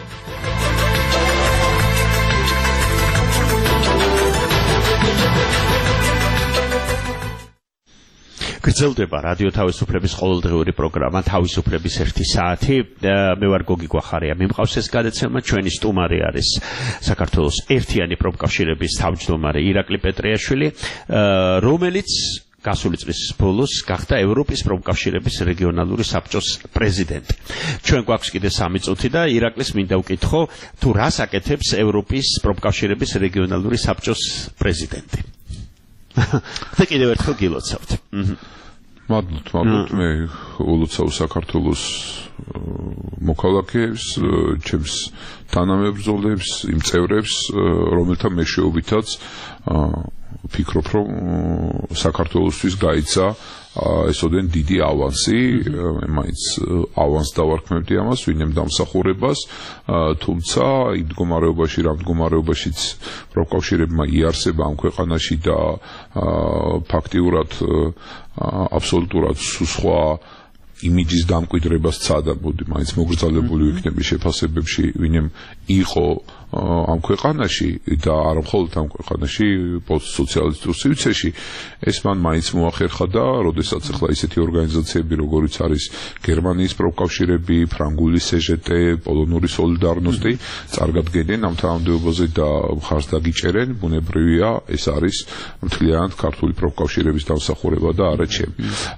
გრძელდება რადიო თავისუფლების ყოველდღიური პროგრამა თავისუფლების 1 საათი. მე ვარ გოგი გვახარია. მიმყავს ეს გადაცემა, ჩვენი სტუმარი არის საქართველოს ერთიანი პროფკავშირების თავმჯდომარე ირაკლი პეტრიაშვილი, რომელიც გასული წლის ბოლოს გახდა ევროპის პროფკავშირების რეგიონალური საბჭოს პრეზიდენტი. ჩვენ გვაქვს კიდე 3 წუთი და ირაკლის მინდა ვკითხო, თუ რას აკეთებს ევროპის პროფკავშირების რეგიონალური საბჭოს პრეზიდენტი. და კიდევ ერთხელ გილოცავთ. მადლობთ, მე ულოცავ საქართველოს მოქალაქეებს, ჩემს თანამებრძოლებს, იმ წევრებს, რომელთა მეშვეობითაც ვფიქრობ, რომ საქართველოსთვის გაიცა ესოდენ დიდი ავანსი, მაინც ავანს დავარქმევდი ამას, ვინმე დამსახურებას, თუმცა იმ მდგომარეობაში, რა მდგომარეობაშიც პროფკავშირებმა იარსება ამ ქვეყანაში და ფაქტიურად აბსოლუტურად სხვა იმიჯის დამკვიდრებას სცადა, მოდი მაინც მოგრძალებული ვიქნები შეფასებებში, ვინმე იყო ამ ქვეყანაში და არა მხოლოდ ამ ქვეყანაში, პოსტსოციალისტურ სივრცეში, ეს მან მაინც მოახერხა და როდესაც ახლა ისეთი ორგანიზაციები, როგორიც არის გერმანიის პროფკავშირები, ფრანგული CGT, პოლონური სოლიდარნოსტი, წარგადგენენ ამ თანამდებობაზე და მხარს დაგიჭერენ, ბუნებრივია, ეს არის მთლიანად ქართული პროფკავშირების დამსახურება და არა ჩემი.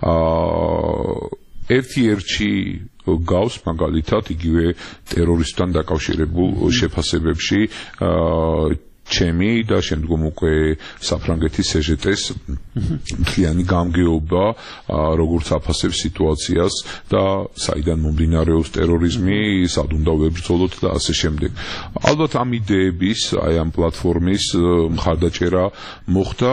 ერთ-ერთი გავს მაგალითად იგივე ტერორისტთან დაკავშირებულ შეფასებებში ჩემი და შემდგომ უკვე საფრანგეთის CGT-ს მთლიანი გამგეობა, როგორც აფასებს სიტუაციას და საიდან მომდინარეობს ტერორიზმი, სად უნდა ვებრძოლოთ და ასე შემდეგ. ალბათ ამ იდეების, აი ამ პლატფორმის მხარდაჭერა მოხდა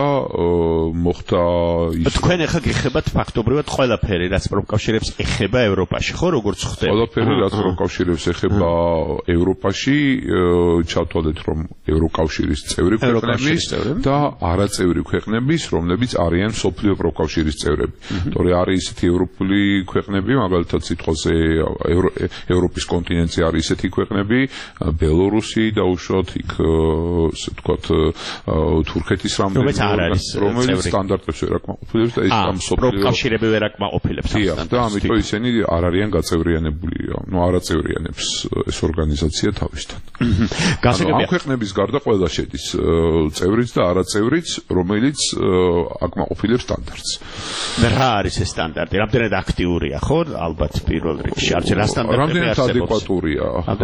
ის. თქვენ ახლა გიხებათ ფაქტობრივად ყველაფერი, რაც პროფკავშირებს ეხება ევროპაში, ხო, როგორც ხდება? ყველაფერი, რაც პროფკავშირებს ეხება ევროპაში, ჩავთვალეთ, რომ ევროკავშირი წევრი ქვეყნების და არაწევრი ქვეყნების, რომლებიც არიან მსოფლიო პროფკავშირის წევრები. თორე არის ისეთი ევროპული ქვეყნები, მაგალითად სიტყვაზე ევროპის კონტინენტზე არის ისეთი ქვეყნები, ბელორუსი დაუშვათ, იქ ასე ვთქვათ, თურქეთის რომელიც სტანდარტებს ვერ აკმაყოფილებს და ეს ამ მსოფლიო პროფკავშირები ვერ აკმაყოფილებს. და ამიტომ ისინი არ არიან გაწევრიანებული, არაწევრიანებს ეს ორგანიზაცია თავისთან. ამ ქვეყნების გარდა ყველა შედის წევრიც და არაწევრიც, რომელიც აკმაყოფილებს სტანდარტს. რა არის ეს სტანდარტი? რამდენად აქტიურია, ხო? ალბათ პირველ რიგში. არც რა სტანდარტები არსებობს? რამდენად ადეკვატურია?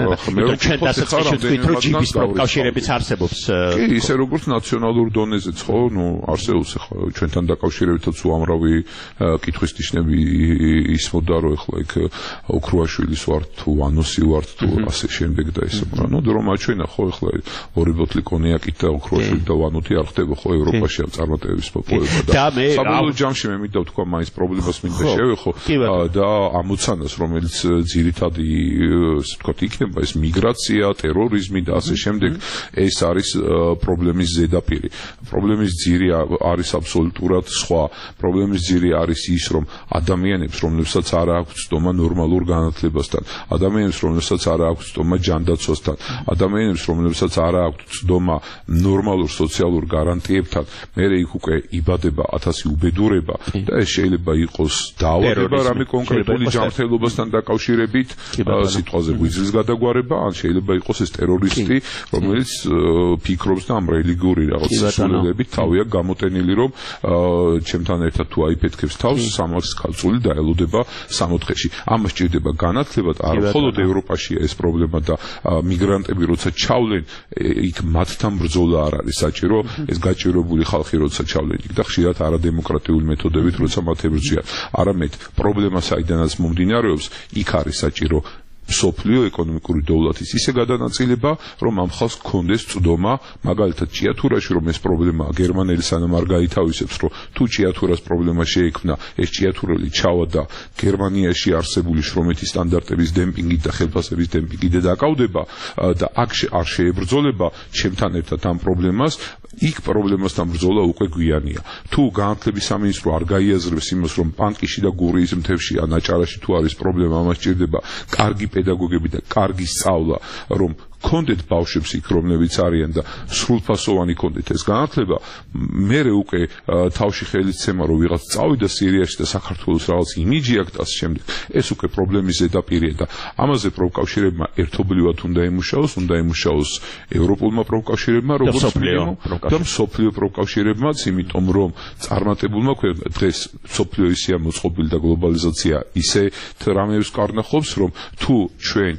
ჩვენ დასაწყისში თქვით, რომ ჯიბის პროფკავშირებიც არსებობს. კი, ისე როგორც ნაციონალურ დონეზეც, ხო, არსებობს ახლა ჩვენთან დაკავშირებითაც უამრავი კითხვის ნიშნები ისმოდა, რომ ახლა იქ ოქრუაშვილის ვართ თუ ვანოსი ვართ თუ ასე შემდეგ და ესე. რომ აჩვენა ხო ახლა ორი ბოთლი კონიაკით და ოქრუაშვილი და ვანოთი არ ხდება ხო ევროპაში ამ წარმატებების პოპულარობა და საბოლოო ჯამში მე მინდა ვთქვა მაინც პრობლემას მინდა შევეხო და ამოცანას რომელიც ძირითადი ასე ვთქვათ იქნება ეს მიგრაცია, ტერორიზმი და ასე შემდეგ ეს არის პრობლემის ზედაპირი. პრობლემის ძირი არის აბსოლუტურად სხვა. პრობლემის ძირი არის ის რომ ადამიანებს რომლებსაც არ აქვს ცდომა ნორმალურ განათლებასთან, ადამიანებს რომლებსაც არ აქვს ცდომა ჯანდაცვასთან, ადამიანებს რომლებსაც არ აქვს ცდომა ნორმალურ სოციალურ გარანტიებთან, მერე იქ უკვე იბადება 1000 უბედურება და ეს შეიძლება იყოს დაავადება რამე კონკრეტული ჯანმრთელობასთან დაკავშირებით, სიტყვაზე ღვიძლის გადაგვარება, ან შეიძლება იყოს ეს ტერორისტი, რომელიც ფიქრობს და ამ რელიგიური რაღაც სულელებით თავია გამოტენილი, რომ ჩემთან ერთად თუ აიფეთქებს თავს, სამას ქალწული დაელოდება 64-ში. ამას სჭირდება განათლება, არ მხოლოდ ევროპაშია ეს პრობლემა და მიგრანტები როცა ჩავლენ, იქ მათთან ბრძოლა არ არის საჭირო, ეს გაჭირვებული ხალხი როცა ჩავლენ იქ და ხშირად არადემოკრატიული მეთოდებით როცა მათ ებრძვიან. არამედ პრობლემა საიდანაც მომდინარეობს, იქ არის საჭირო სოფლიო ეკონომიკური დოვლათის ისე გადანაწილება, რომ ამ ხალხს გქონდეს წვდომა, მაგალითად ჭიათურაში რომ ეს პრობლემაა, გერმანელი სანამ არ გაითავისებს, რომ თუ ჭიათურას პრობლემა შეექმნა, ეს ჭიათურელი ჩავა და გერმანიაში არსებული შრომეთის სტანდარტების დემპინგით და ხელფასების დემპინგით დაკავდება და აქ არ შეებრძოლება ჩემთან ერთად ამ პრობლემას, იქ პრობლემასთან ბრძოლა უკვე გვიანია. თუ განათლების სამინისტრო არ გაიაზრებს იმას, რომ პანკიში და გურიის მთებში ან აჭარაში თუ არის პრობლემა, ამას სჭირდება კარგი პედაგოგები და კარგი სწავლა, რომ კონდეთ ბავშვებს იქ რომლებიც არიან და სრულფასოვანი კონდეთ ეს განათლება, მერე უკვე თავში ხელისცემა რომ ვიღაც წავიდა სირიაში და საქართველოს რაღაც იმიჯი აქვს და ასე შემდეგ. ეს უკვე პრობლემის ზედაპირია და ამაზე პროფკავშირებმა ერთობლივად უნდა ემუშაოს ევროპულმა პროფკავშირებმა, როგორც და მსოფლიო პროფკავშირებმაც, იმიტომ რომ წარმატებულმა ქვეყნებმა დღეს მსოფლიო ისეა მოწყობილი და გლობალიზაცია ისე რამეებს კარნახობს, რომ თუ ჩვენ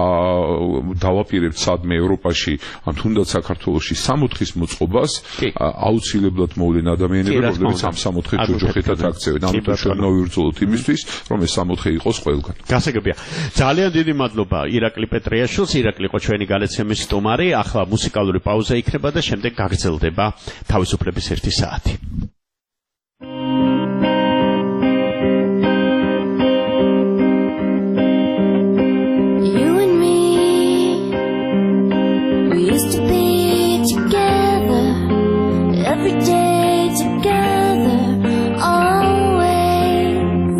დავაპირებთ სადმე ევროპაში, ან თუნდაც საქართველოში 64-ის მოწყობას, აუცილებლად მოვლენ ადამიანები, რომლებიც ამ 64-ით ჯოჯოხეთად აქცევენ. ამიტომ ჩვენ ნოვიურძოლოთ იმისთვის, რომ ეს 64 იყოს ყველგან. გასაგებია. ძალიან დიდი მადლობა ირაკლი პეტრიაშვილს. ირაკლი იყო ჩვენი გადაცემის სტუმარი. ახლა მუსიკალური პაუზა იქნება და შემდეგ გაგრძელდება თავისუფლების 1 საათი. Every day together, always.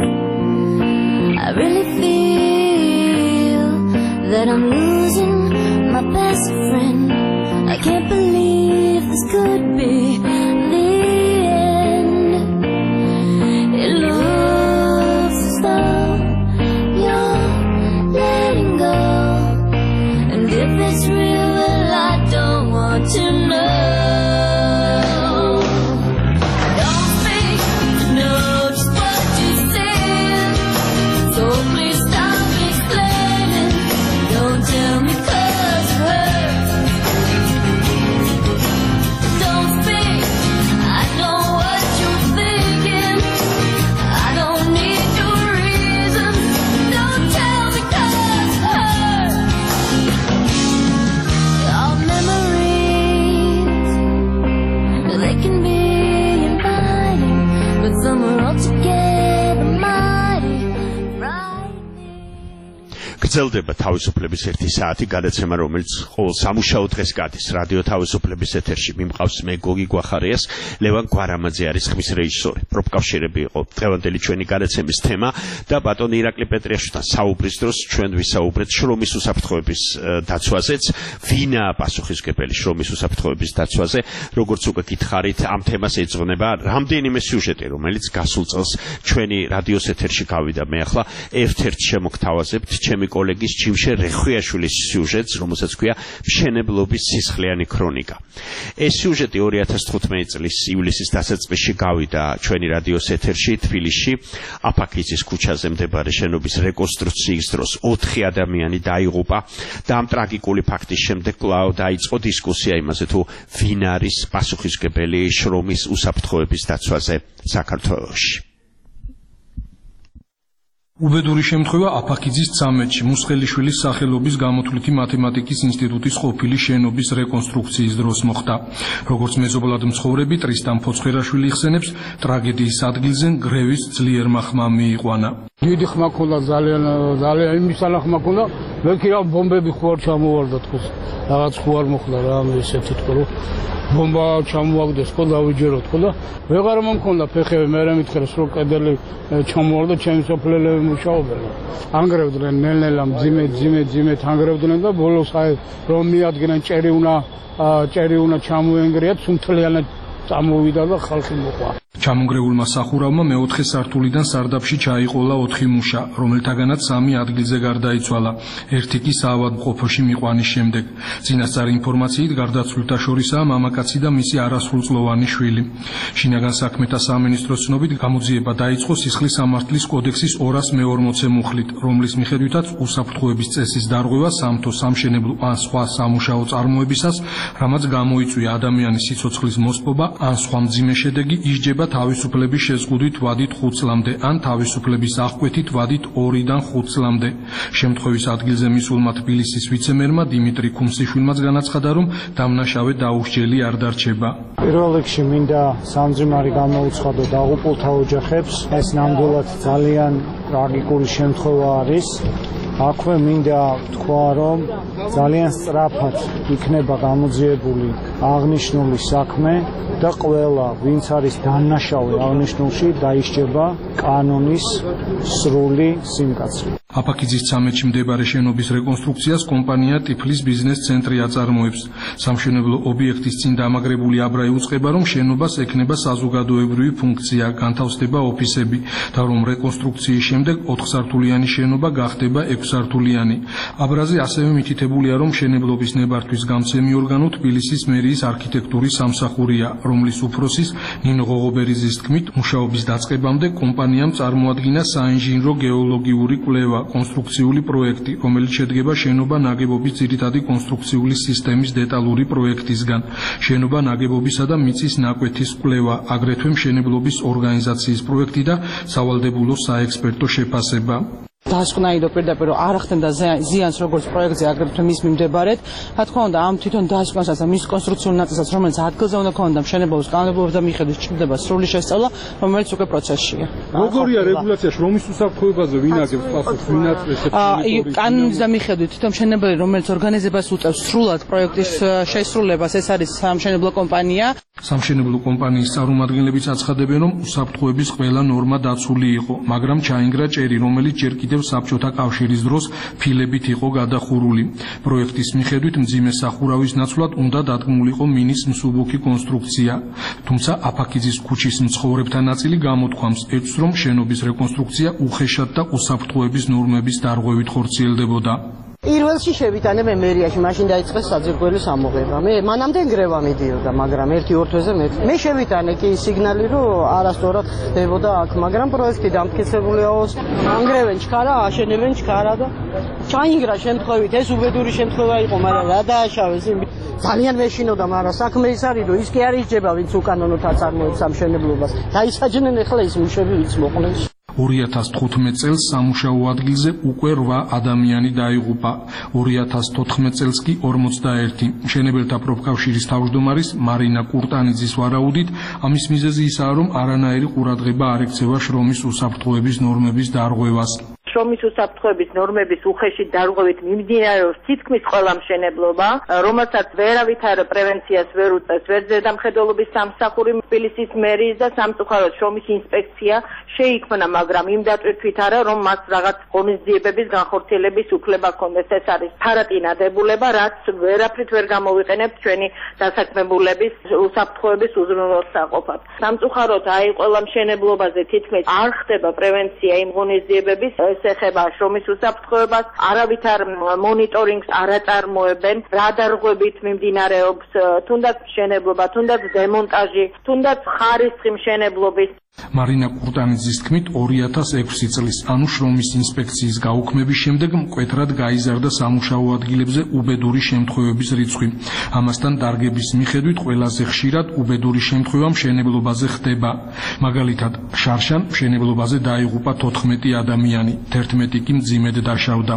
I really feel that I'm losing my best friend. I can't believe this could be the end. It looks as though you're letting go, and if it's real, well, I don't want to know. გრძელდება თავისუფლების 1 საათი გადაცემა, რომელიც ყოველ სამუშაო დღეს გადის რადიო თავისუფლების ეთერში. მიმყავს მე გოგი გვახარიას, ლევან გვარამაძე არის ხმის რეჟისორი. პროფკავშირები იყო დღევანდელი ჩვენი გადაცემის თემა და ბატონი ირაკლი პეტრიაშვილთან საუბრის დროს ჩვენ ვისაუბრეთ შრომის უსაფრთხოების დაცვაზეც, ვინა პასუხისმგებელი შრომის უსაფრთხოების დაცვაზე, როგორც უკვე გითხარით, ამ თემას ეძღვნება რამდენიმე სიუჟეტი, რომელიც გასულ წელს ჩვენი რადიოს ეთერში გავიდა. მე ახლა ერთ-ერთ შემოგთავაზებთ ჩემი კოლეგის ჯიმშე რეხვიაშვილის სიუჟეტს, რომელსაც ქვია მშენებლობის სისხლიანი ქრონიკა. ეს სიუჟეტი 2015 წლის ივლისის დასაწყისში გავიდა ჩვენი რადიოს ეთერში თბილისში, აფაქიძის ქუჩაზე მდებარე შენობის რეკონსტრუქციის დროს 4 ადამიანი დაიღუპა და ამ ტრაგიკული ფაქტის შემდეგ კვლავ დაიწყო დისკუსია იმაზე, თუ ვინ არის პასუხისმგებელი შრომის უსაფრთხოების დაცვაზე საქართველოში. უბედური შემთხვევა აფაქიძის 13-ში მუსხელიშვილის სახელობის გამოთვლითი მათემატიკის ინსტიტუტის ყოფილი შენობის რეკონსტრუქციის დროს მოხდა. როგორც მეზობლად მცხოვრები ტრისტან ფოცხერაშვილი იხსენებს, ტრაგედიის ადგილზე გრევის ძლიერმა ხმა მიიყვანა. დიდი ხმა ქონდა, ძალიან იმისალა ხმა ქონდა, მე კი რა ბომბები ხوار ჩამოვარდა თქოს. რაღაც ხوار მოხდა რა ესეთი თქო რომ ბომბა ჩამოვაგდეს ხო დავიჯეროთ ხო და ვეღარ მომქონდა ფეხები, მე რა მითხრა რომ კედელი ჩამოვარდა, ჩემი სოფლელები მუშაობენ. ანგრევდნენ ნელ-ნელა მძიმედ ანგრევდნენ და ბოლოს აი რომ მიადგნენ ჭერი უნდა ჩამოენგრიათ, სუნთლიანად წამოვიდა და ხალხი მოყვა. ჩამონგრეულმა სახურავმა მეოთხე სართულიდან სარდაფში ჩაიყოლა 4 მუშა, რომელთაგანაც 3 ადგილზე გარდაიცვალა. ერთი კი საავადმყოფოში მიყვანის შემდეგ. წინასწარი ინფორმაციით გარდაცვლილთა შორისაა მამაკაცი და მისი არასრულწლოვანი შვილი. შინაგან საქმეთა სამინისტროს ცნობით გამოძიება დაიწყო სისხლის სამართლის კოდექსის 240 მუხლით, რომლის მიხედვითაც უსაფრთხოების წესის დარღვევა სამთო სამშენებლო ან სხვა სამუშაო წარმოებისას, რამაც გამოიწვია ადამიანის სიცოცხლის მოსპობა ან სხვა მძიმე შედეგი, ისჯება თავისუფლების შეზღუდვით ვადით 5 წლამდე ან თავისუფლების აღკვეთით ვადით 2-დან 5 წლამდე. შემთხვევის ადგილზე მისულმა თბილისის ვიცემერმა დიმიტრი ქუმსიშვილმაც განაცხადა, რომ დამნაშავე დაუსჯელი არ დარჩება. პირველ რიგში მინდა სამძიმარი გამოუცხადო დაღუპულთა ოჯახებს. ეს ნამდვილად ძალიან ტრაგიკული შემთხვევა არის. აქვე მინდა თქვა, რომ ძალიან სწრაფად იქნება გამოძიებული აღნიშნული საქმე და ყველა, ვინც არის დანაშაული აღნიშნულში, დაისჯება კანონის სრული სიმკაცრე. აფაქიძის 13-ში მდებარე შენობის რეკონსტრუქციას კომპანია ტიფლის ბიზნეს ცენტრი აწარმოებს. სამშენებლო ობიექტის წინ დამაგრებული აბრა იუწყება, რომ შენობას ექნება საზოგადოებრივი ფუნქცია, განთავსდება ოფისები და რომ რეკონსტრუქციის შემდეგ 4-სართულიანი შენობა გახდება 6-სართულიანი. აბრაზე ასევე მითითებულია, რომ მშენებლობის ნებართვის გამცემი ორგანო თბილისის მერიის არქიტექტურის სამსახურია, რომლის უფროსის ნინო ღოღობერიძის თქმით, მუშაობის დაწყებამდე კომპანიამ წარმოადგინა საინჟინრო გეოლოგიური კვლევა, კონსტრუქციული პროექტი, რომელიც შედგება შენობა ნაგებობის ძირითადი კონსტრუქციული სისტემის დეტალური პროექტისგან, შენობა ნაგებობისა და მიწის ნაკვეთის კვლევა, აგრეთვე მშენებლობის ორგანიზაციის პროექტი და სავალდებულო საექსპერტო შეფასება. დასკვნაიდო პირდაპირ არ ახდენდა ზიანს როგორც პროექტზე, აგრეთვე მის მიმდებარედ. რა თქმა უნდა, ამ თვითონ დასკვნასაც და მის კონსტრუქციულ ნაწილსაც, რომელიც ადგილზე უნდა ქონოდა მშენებლობის კანონმდებლობის და მიხედვით ჩნდება სრული შესწავლა, რომელიც უკვე პროცესშია. როგორია რეგულაცია შრომის უსაფრთხოებაზე, ვინ აგებს პასუხს, ვინ აწვევს? კანონის და მიხედვით თვითონ მშენებელი, რომელიც ორგანიზებას უწევს სრულად პროექტის შესრულებას, ეს არის სამშენებლო კომპანია. სამშენებლო კომპანიის წარმომადგენლებიც აცხადებენ, რომ უსაფრთხოების ყველა ნორმა დაცული იყო, მაგრამ ჩაინგრა ჭერი, რომელიც ჯერ კიდევ საბჭოთა კავშირის დროს ფილებით იყო გადახურული. პროექტის მიხედვით მძიმე სახურავის ნაცვლად უნდა დადგმულიყო მინის მსუბუქი კონსტრუქცია. თუმცა აფაქიძის ქუჩის მცხოვრებთა ნაწილი გამოთქვამს, ეცს რომ შენობის რეკონსტრუქცია უხეშად და უსაფრთხოების ნორმების დარღვევით ხორციელდებოდა. პირველში შევიტანებენ მერიაში, მაშინ დაიწყეს საძირკველი სამოღება. მე მანამდე გრევა მიდიოდა, მაგრამ 1-2 თვეზე მე შევიტანე კი სიგნალი, რომ არასწორად ხდებოდა აქ, მაგრამ პროექტი დამტკიცებულიაოს. ანგრევენ ჩქარა, აშენებენ ჩქარა და ჩაინგრა შემთხვევით. ეს უბედური შემთხვევა იყო, მაგრამ რა დააშავეს იმ ძალიან მეშინოდა, მაგრამ საქმე ის არის, რომ ის კი არ ისჯება, ვინც უკანონოდ აწარმოებს სამშენებლობას. დაისაჯნენ ახლა ის მუშები, ვინც მოყოლეს. 2015 წელს სამუშაო ადგილზე უკვე 8 ადამიანი დაიღუპა, 2014 წელს კი 41. მშენებელთა პროფკავშირის თავმჯდომარის მარინა კურტანიძის ვარაუდით, ამის მიზეზი ისაა, რომ არანაირი ყურადღება არ ექცევა შრომის უსაფრთხოების ნორმების დარღვევას. შრომის უსაფრთხოების ნორმების უხეში დარღვევით მიმდინარეობს თითქმის ყველა მშენებლობა, რომელსაც ვერავითარ პრევენციას ვერ უწევს ვერ ზედამხედველობის სამსახური თბილისის მერიის და სამწუხაროდ შრომის ინსპექცია შეიქმნა, მაგრამ იმ დატვირთვით არა, რომ მას რაღაც ღონისძიებების განხორციელების უფლება ჰქონდეს. ეს არის ფარატი ნადებულება, რაც ვერაფრით ვერ გამოვიყენებთ ჩვენი დასაქმებულების უსაფრთხოების უზრუნველსაყოფად. სამწუხაროდ აი ყველა მშენებლობაზე თითქმის არ ხდება პრევენცია იმ ღონისძიებების, ეს რამაც ეხება შრომის უსაფრთხოებას, არავითარ მონიტორინგს არ აწარმოებენ, რა დარღვევით მიმდინარეობს თუნდაც მშენებლობა, თუნდაც დემონტაჟი, თუნდაც ხარისხი მშენებლობის. მარინა კურტანიძის თქმით 2006 წლის, ანუ შრომის ინსპექციის გაუქმების შემდეგ მკვეთრად გაიზარდა სამუშაო ადგილებზე უბედური შემთხვევების რიცხვი. ამასთან დარგების მიხედვით ყველაზე ხშირად უბედური შემთხვევა მშენებლობაზე ხდება. მაგალითად, შარშან მშენებლობაზე დაიღუპა 14 ადამიანი, 11 კი მძიმედ დაშავდა.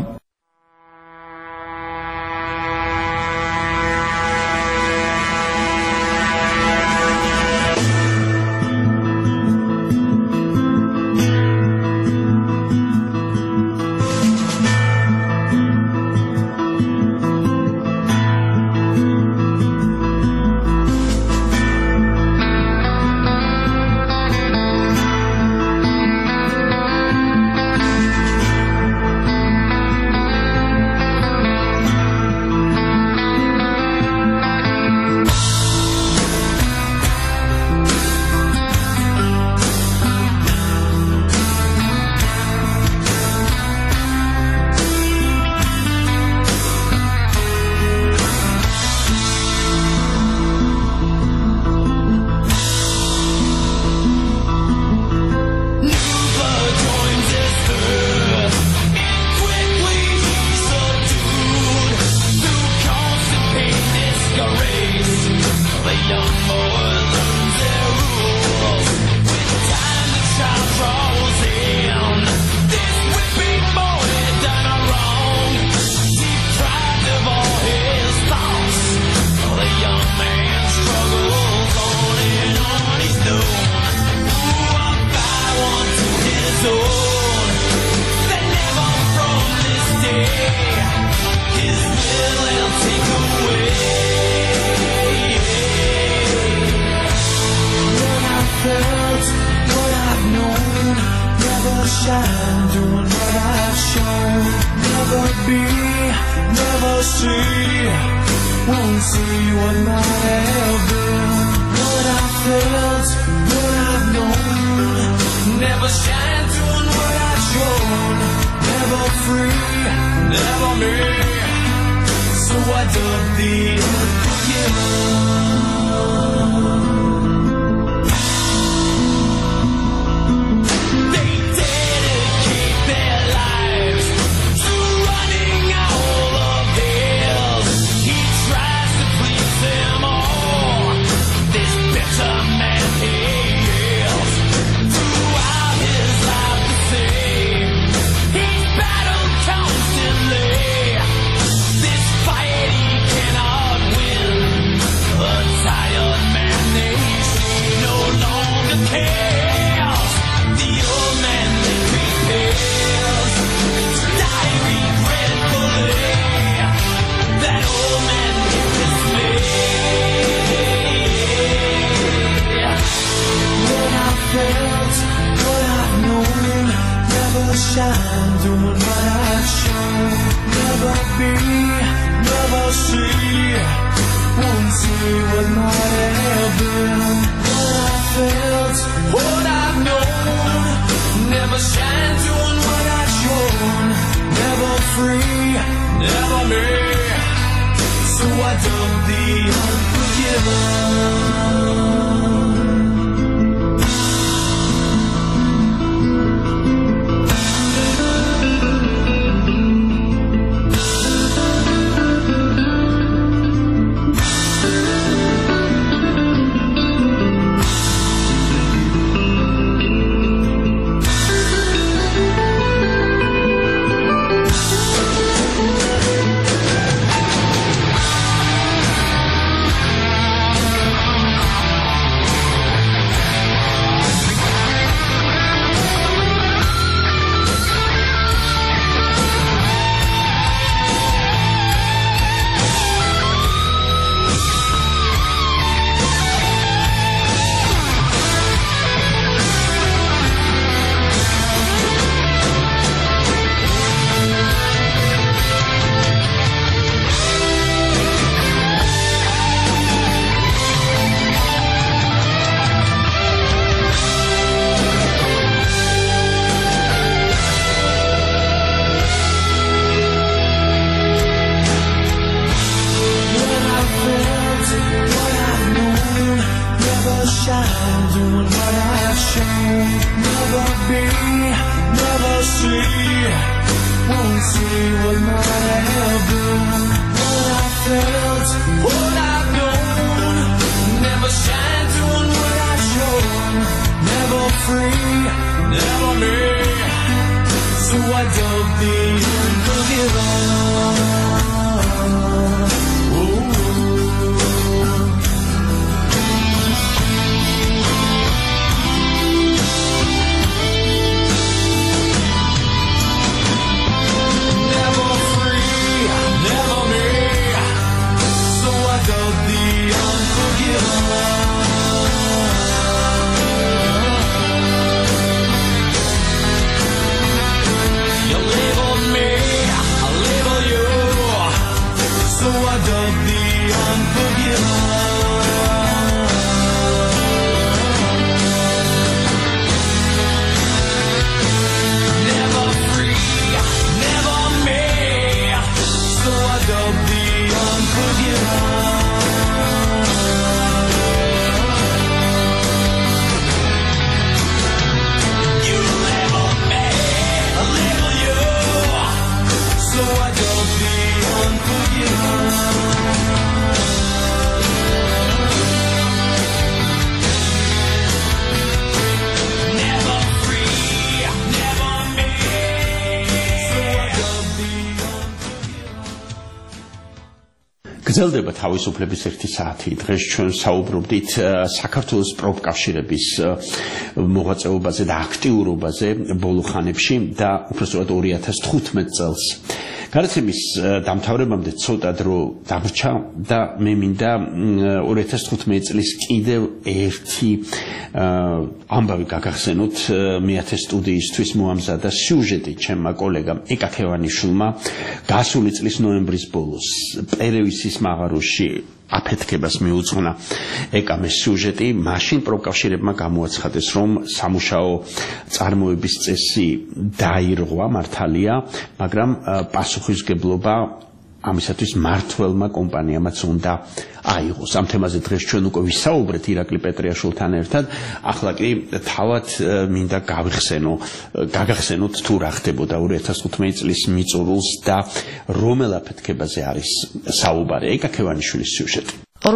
what might have been, what I felt, what I've known. Never shine doing what I've shown. Never free, never me. So I dug the unforgiven. გრძელდება თავისუფლების 1 საათი. დღეს ჩვენ საუბრობდით საქართველოს პროფკავშირების მოღვაწეობაზე და აქტიურობაზე ბოლო ხანებში და უბრალოდ 2015 წელს. გარაცემის დამთავრებამდე ცოტა დრო დაგრჩა და მე მინდა 2015 წლის კიდევ ერთი ამბავი გაგახსენოთ. მეათე სტუდიისთვის მოამზადა სიუჟეტი ჩემმა კოლეგამ ეკა ქევანიშვილმა გასული წლის ნოემბრის ბოლოს პერევისის მაღაროში აფეთქებას მიუძღვნა ეკამეს სიუჟეტი. მაშინ პროფკავშირებმა გამოაცხადეს, რომ სამუშაო წარმოების წესი დაირღვა, მართალია, მაგრამ პასუხისგებლობა ამისათვის მართველმა კომპანიამაც უნდა აიღოს. ამ თემაზე დღეს ჩვენ უკვე ვისაუბრეთ ირაკლი პეტრიაშვილთან ერთად. ახლა კი თავად მინდა გაგახსენოთ თუ რა ხდებოდა 2015 წლის მიწურულს და რომელ აფეთქებაზე არის საუბარი. ეკა ქევანიშვილის სიუჟეტი.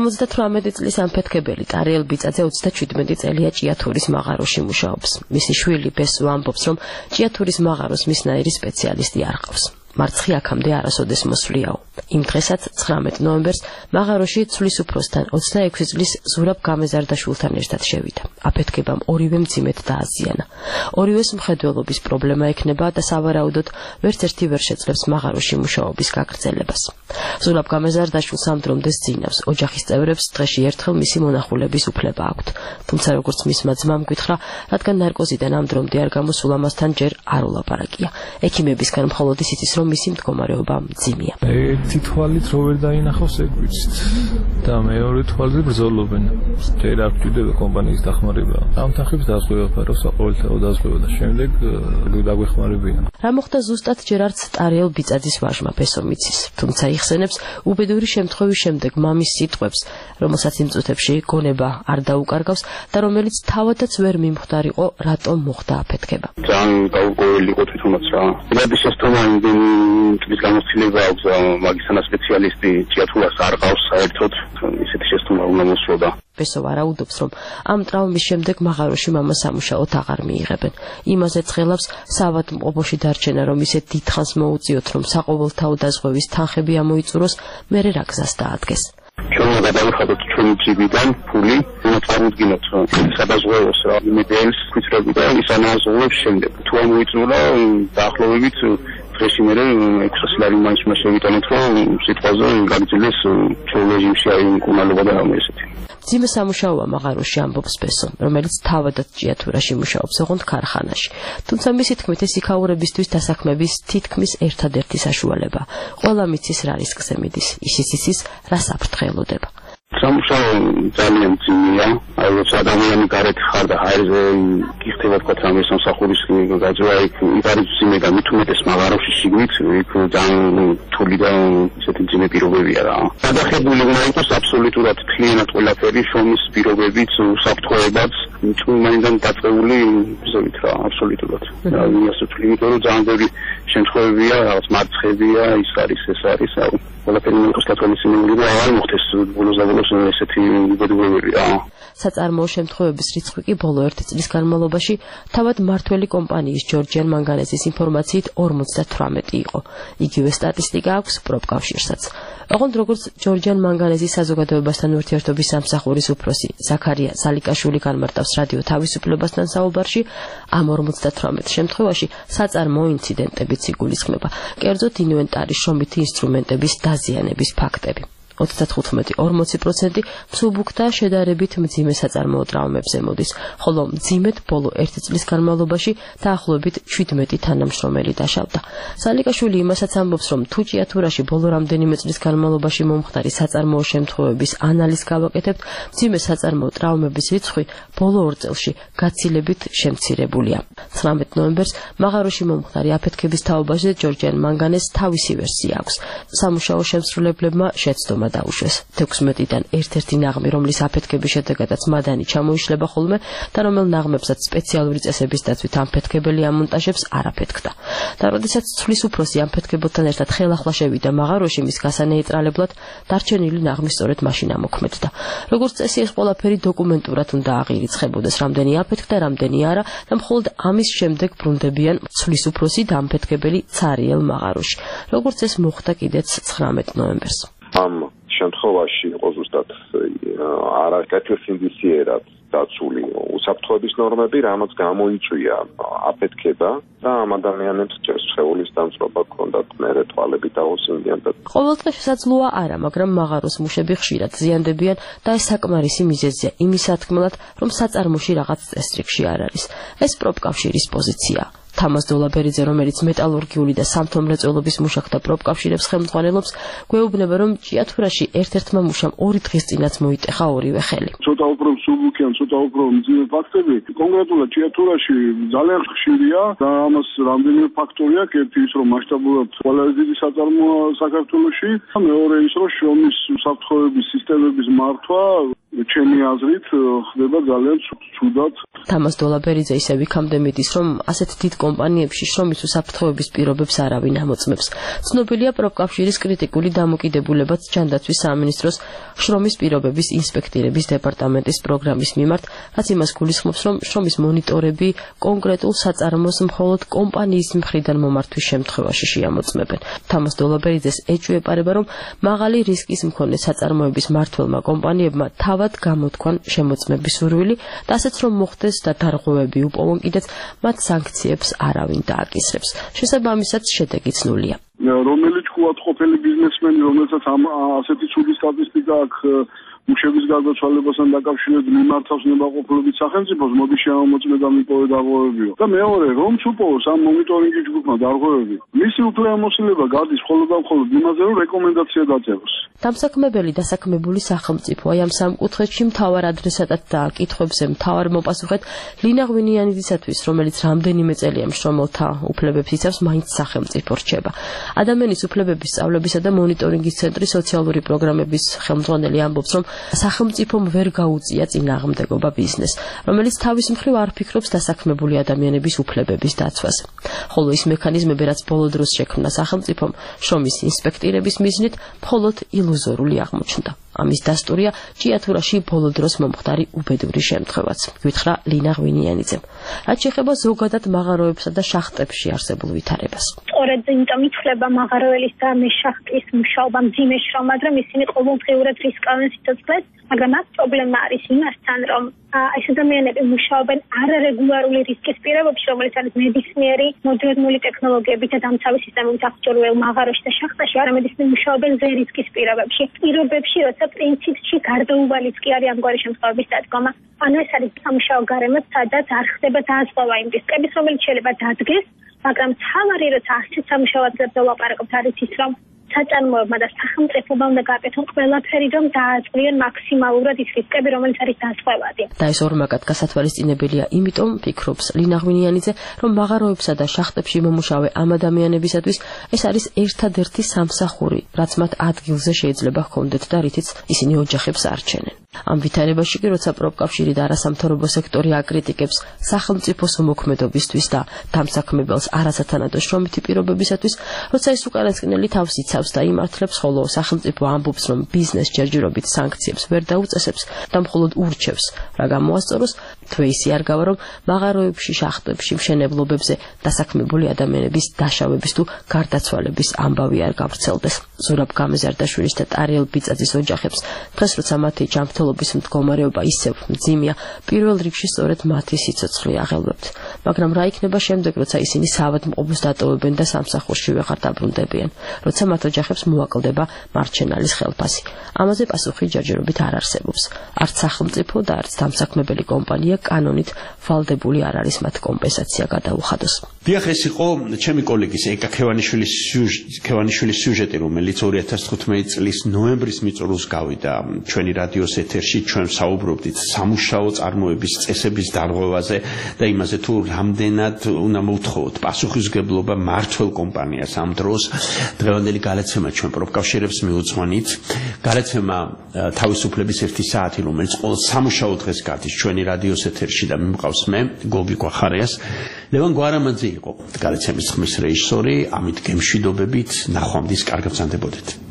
58 წლის ამფეთქებელი ტარიელ ბიწაძე 37 წელია ჭიათურის მაღაროში მუშაობს. მისი შვილი ბესო ამბობს, რომ ჭიათურის მაღაროს მისნაირი სპეციალისტი არ ყავს. მარცხი აქამდე არასოდეს მოსვლიაო. იმ დღესაც 19 ნოემბერს მაღაროში ცვლის უფროსთან 26 წლის ზურაბ გამეზარდაშვილთან ერთად შევიდა. აფეთქებამ ორივე მძიმედ დააზიანა. ორივეს მხედველობის პრობლემა ექნება და სავარაუდოდ ვერც ერთი ვერ შეძლებს მაღაროში მუშაობის გაგრძელებას. ზურაბ გამეზარდაშვილს ამ დრომდე ძინავს. ოჯახის წევრებს დღეში ერთხელ მისი მონახულების უფლება აქვთ. თუმცა როგორც მისმა ძმამ გითხრა, რადგან ნარკოზიდან ამ დრომდე არ გამოსულ ამასთან ჯერ არ ულაპარაკია. ექიმებისგან მხოლოდ ისიც რომ მისი მდგომარეობა მძიმეა. ერთი თვალით რო ვერ დაინახავს ეგ ვიცით და მეორე თვალზე ბრძოლობენ. ჯერ არ გვჭირდება კომპანიის დახმარება. ამ თანხებს დაზღვევა ფარო საყოველთაოდ დაზღვევა და შემდეგ დაგვეხმარებიან. რა მოხდა ზუსტად ჯერ არც ტარიელ ბიწაძის ვაჟმა ბესო მიცის. თუმცა იხსენებს უბედური შემთხვევის შემდეგ მამის სიტყვებს, რომელსაც იმ წუთებში გონება არ დაუკარგავს და რომელიც თავადაც ვერ მიმხვდარიყო, რატომ მოხდა აფეთქება. ძალიან გაურკვეველი იყო თვითონაც რა. მედის შესწავლანი ტვინის გამოცდილება აქვს მაგისტრალის სპეციალისტი ჭიათურას არ ყავს საერთოდ ისეთი შეცდომა უნდა მოსვოდა. ბესო ვარაუდობს, რომ ამ ტრავმის შემდეგ მაღაროში მამა სამუშაოდ აღარ მიიღებენ. იმაზე ცხელავს საავადმყოფოში დარჩენა, რომ ისე დიდხანს მოუწიოთ, რომ საყოველთაო დაზღვევის თანხები ამოიწუროს, მერე რა გზას დაადგეს. ჩვენ გადავიხადოთ ჩვენი ჯიბიდან ფული, უნდა წარმოვიდგინოთ სადაზღვევოს რა იმედებს ქვითრები და ის ანაზღაურებს შემდეგ. თუ ამოიწურა დაახლოებით დღეში მერე 600 ლარი მაინც უნდა შევიტანოთ, რომ სიტყვაზე გაგრძელდეს ჩვენ რეჟიმში აი მკურნალობა და რამე ესეთი. ძიმე სამუშაოა მაღაროში ამბობს ბესო, რომელიც თავადაც ჭიათურაში მუშაობს ოღონდ ქარხანაში. თუმცა მისი თქმით ეს იქაურებისთვის დასაქმების თითქმის ერთადერთი საშუალება. ყველა მიცის რა რისკზე მიდის, ისიც იცის რა საფრთხელოდება. სამუშაო ძალიან ძიმეა, აი როცა ადამიანი გარეთ ხარ და ჰაერზე გიხდება თქვა რამე სამსახურის გაძვა იქ არის ძიმე და მით უმეტეს მაღაროში შიგნით იქ ძალიან რთული და ისეთი ძიმე პირობებია რა. გადახებული უნდა იყოს აბსოლუტურად მთლიანად ყველაფერი, შრომის პირობებიც, უსაფრთხოებაც, წვიმენიდან დაწყებული ზევით რა, აბსოლუტურად. და ასე ვთვლი, იმიტომ რომ ძალიან ბევრი შემთხვევებია, რაღაც მარცხებია, ის არის, ყველაფერი მოსკათოლიცინებული არ მოხდეს ბოლოს ესეთი უბედურებებია. საწარმოო შემთხვევების რიცხვი კი ბოლო 1 წლის განმავლობაში თავად მართველი კომპანიის ჯორჯიან მანგანეზის ინფორმაციით 58 იყო. იგივე სტატისტიკა აქვს პროფკავშირსაც. ოღონდ როგორც ჯორჯიან მანგანეზის საზოგადოებასთან ურთიერთობის სამსახურის უფროსი ზაქარია სალიკაშვილი განმარტავს რადიო თავისუფლებასთან საუბარში, ამ 58 შემთხვევაში საწარმოო ინციდენტებიც იგულისხმება, კერძოდ ინვენტარის შრომითი ინსტრუმენტების დაზიანების ფაქტები. 35-40% მსუბუქთა შედარებით მძიმე საწარმოო ტრაუმებზე მოდის, ხოლო მძიმედ ბოლო 1 წლის განმავლობაში დაახლოებით 17 თანამშრომელი დაშავდა. სალიკაშვილი იმასაც ამბობს, რომ თუ ჭიათურაში ბოლო რამდენიმე წლის განმავლობაში მომხდარი საწარმოო შემთხვევების ანალიზს გავაკეთებთ, მძიმე საწარმოო ტრაუმების რიცხვი ბოლო 2 წელში გაცილებით შემცირებულია. 19 ნოემბერს მაღაროში მომხდარი აფეთქების თაობაზე ჯორჯიან მანგანეს თავისი ვერსია აქვს. სამუშაო შემსრულებლებმა შეცდომა დაუშვეს. 16-დან ერთ-ერთი ნაღმი, რომლის აფეთქების შედეგადაც მადანი ჩამოიშლება ხოლმე და რომელ ნაღმებსაც სპეციალური წესების დაცვით ამფეთქებელი ამონტაჟებს არ აფეთქდა. და როდესაც ცვლის უფროსი ამფეთქებელთან ერთად ხელახლა შევიდა მაღაროში მის გასანეიტრალებლად, დარჩენილი ნაღმი სწორედ მაშინ ამოქმედდა. როგორც წესი, ეს ყველაფერი დოკუმენტურად უნდა აღირიცხებოდეს, რამდენი აფეთქდა, რამდენი არა და მხოლოდ ამის შემდეგ ბრუნდებიან ცვლის უფროსი და ამფეთქებელი ცარიელ მაღაროში. როგორც ეს მოხდა კიდეც 19 ნოემბერს. ამ შემთხვევაში იყო ზუსტად არაკეთილსინდისიერად დაცული უსაფრთხოების ნორმები, რამაც გამოიწვია აფეთქება და ამ ადამიანებს სხეულის დამწვრობა ჰქონდათ მერე თვალები დაუსინდიან და ყოველდღე შესაძლოა არა, მაგრამ მაღაროს მუშები ხშირად ზიანდებიან და ეს საკმარისი მიზეზია იმის სათქმელად, რომ საწარმოში რაღაც წესრიგში არ არის. ეს პროფკავშირის პოზიციაა. თამას დოლაბერიძე, რომელიც მეტალურგიული და სამთო-მრეწველობის მუშაკთა პროფკავშირებს ხელმძღვანელობს, გვეუბნება, რომ ჭიათურაში ერთ-ერთმა მუშამ 2 დღის წინაც მოიტეხა ორივე ხელი. ცოტა უფრო მსუბუქი ან ცოტა უფრო მძიმე ფაქტები კონკრეტულად ჭიათურაში ძალიან ხშირია და ამას რამდენიმე ფაქტორი აქვს. ერთი ის, რომ მასშტაბურად ყველაზე დიდი საწარმოა საქართველოში, მეორე ის, რომ შრომის უსაფრთხოების სისტემების მართვა ჩემი აზრით ხდება ძალიან ცუდად. თამას დოლაბერიძე ისევ იქამდე მიდის, რომ ასეთ დიდ კომპანიებში შრომის უსაფრთხოების პირობებს არავინ ამოწმებს. ცნობილია პროფკავშირის კრიტიკული დამოკიდებულებაც ჯანდაცვის სამინისტროს შრომის პირობების ინსპექტირების დეპარტამენტის პროგრამის მიმართ, რაც იმას გულისხმობს, რომ შრომის მონიტორები კონკრეტულ საწარმოს მხოლოდ კომპანიის მხრიდან მომართვის შემთხვევაში შეამოწმებენ. თამას დოლაბერიძეს ეჭვიეპარება, რომ მაღალი რისკის მქონე საწარმოების მმართველმა კომპანიებმა თავად გამოთქვან შემოწმების სურვილი და ასეც რომ მოხდეს და დარღვევები უპოვონ კიდეც, მათ სანქციებს არავინ დააკისრებს. შესაბამისად შედეგიც ნულია. რომელიც თქვათ ყოფილი ბიზნესმენი, რომელსაც ასეთი ცუდი სტატისტიკა აქვს მუშების გარდაცვალებასთან დაკავშირებით მიმართავს ნებაყოფლობით სახელმწიფოს, მოდი შემოწმე და მიპოვე დარღვევებიო. და მეორე, რომ უპოვოს ამ მონიტორინგის ჯგუფმა დარღვევები, მისი უფლებამოსილება გადის მხოლოდ და მხოლოდ იმაზე, რომ რეკომენდაცია დაწეროს. დამსაქმებელი დასაქმებული სახელმწიფო აი ამ სამ კუთხეში მთავარ ადრესატად და კითხვებზე მთავარ მოპასუხეთ ლინა ღვინიანიდისათვის, რომელიც რამდენიმე წელია მშრომელთა უფლებებს იცავს, მაინც სახელმწიფო რჩება. ადამიანის უფლებების სწავლებისა და მონიტორინგის ცენტრის სოციალური პროგრამების ხელმძღვანელი ამბობს, რომ სახელმწიფომ ვერ გაუწია წინააღმდეგობა ბიზნესს, რომელიც თავის მხრივ არ ფიქრობს დასაქმებული ადამიანების უფლებების დაცვაზე. ხოლო ის მექანიზმები, რაც ბოლო დროს შექმნა სახელმწიფომ, შრომის ინსპექტირების მიზნით მხოლოდ ილუზორული აღმოჩნდა. ამის დასტურია ჭიათურაში ბოლო დროს მომხდარი უბედური შემთხვევაც, გითხრა ლინა ღვინიანიძემ. რაც შეეხება ზოგადად მაღაროებსა და შახტებში არსებულ ვითარებას. სწორედ იმიტომ ითვლება მაღაროელის და მეშახტის მუშაობა მძიმე შრომად, რომ ისინი ყოველდღიურად რისკავენ სიცოცხლეს, მაგრამ აქ პრობლემა არის იმასთან, რომ ეს ადამიანები მუშაობენ არარეგულარული რისკის პირობებში, რომელიც არის ნებისმიერი მოდერნული ტექნოლოგიებით და დამცავი სისტემებით აღჭურვილ მაღაროში და შახტაში, არამედ ისინი მუშაობენ ზე რისკის პირობებში. პირობებში, როცა პრინციპში გარდაუვალიც კი არის ამგვარი შემთხვევების დადგომა. ანუ ეს არის სამუშაო გარემო, სადაც არ ხდება დაასრულა იმ რისკების, რომელიც შეიძლება დადგეს, მაგრამ თავარი როცა ასეთ სამუშაო ადგილებზე ვლაპარაკობთ, არის ის, რომ საწარმოებმა და სახელმწიფომ უნდა გააკეთონ ყველაფერი, რომ დააწყვიონ მაქსიმალურად ის რისკები, რომელიც არის დასწვავადი. და ეს ორმაგად გასათვალისწინებელია, იმიტომ ფიქრობს ლინა ღვინიანიძე, რომ მაღაროებსა და შახტებში მომუშავე ამ ადამიანებისათვის ეს არის ერთადერთი სამსახური, რაც მათ ადგილზე შეიძლება ჰქონდეთ და რითიც ისინი ოჯახებს არჩენენ. ამ ვითარებაში კი როცა პროფკავშირი და არასამთავრობო სექტორი აკრიტიკებს სახელმწიფოს უმოქმედობისთვის და დამსაქმებელს არასათანადო შრომითი პირობებისათვის, როცა ის უკანასკნელი თავს იცავს და იმართლებს, ხოლო სახელმწიფო ამბობს, რომ ბიზნეს ჯერჯერობით სანქციებს ვერ დაუწესებს და მხოლოდ ურჩევს, რა გამოასწოროს, თვე ისი არ გავა, რომ მაღაროებში, შახტებში, მშენებლობებზე დასაქმებული ადამიანების დაშავების თუ გარდაცვალების ამბავი არ გავრცელდეს. ზურაბ გამეზარდაშვილის და ტარიელ ბიწაძის ოჯახებს დღეს როცა მათი ჯანმრთელობის მდგომარეობა ისევ მძიმეა, პირველ რიგში სწორედ მათი სიცოცხლე აღელვებთ. მაგრამ რა იქნება შემდეგ, როცა ისინი საავადმყოფოს დატოვებენ და სამსახურში ვეღარ დაბრუნდებიან, როცა მათ ოჯახებს მოაკლდება მარჩენალის ხელფასი? ამაზე პასუხი ჯერჯერობით არ არსებობს. არც სახელმწიფო და არც დამსაქმებელი კომპანია კანონით ვალდებული არ არის მათ კომპენსაცია გადაუხადოს. დიახ, ეს იყო ჩემი კოლეგის ეკა ქევანიშვილის სიუჟეტი, რომელიც 2015 წლის ნოემბრის მიწურულს გავიდა ჩვენი რადიოს ეთერში. ჩვენ საუბრობდით სამუშაო წარმოების წესების დარღვევაზე და იმაზე, თუ რამდენად უნდა მოვთხოვოთ პასუხისმგებლობა მმართველ კომპანიას ამ დროს. დღევანდელი გადაცემა ჩვენ პროფკავშირებს მიუძღვანით. გადაცემა თავისუფლების 1 საათი, რომელიც ყოველ სამუშაო დღეს გადის ჩვენი რადიოს ეთერში და მიმყავს მე, გოგი კვახარიას. ლევან გვარამაძე იყო გადაცემის ხმის რეჟისორი. ამით გემშვიდობებით, ნახვამდის, კარგად ბრძანდებოდეთ.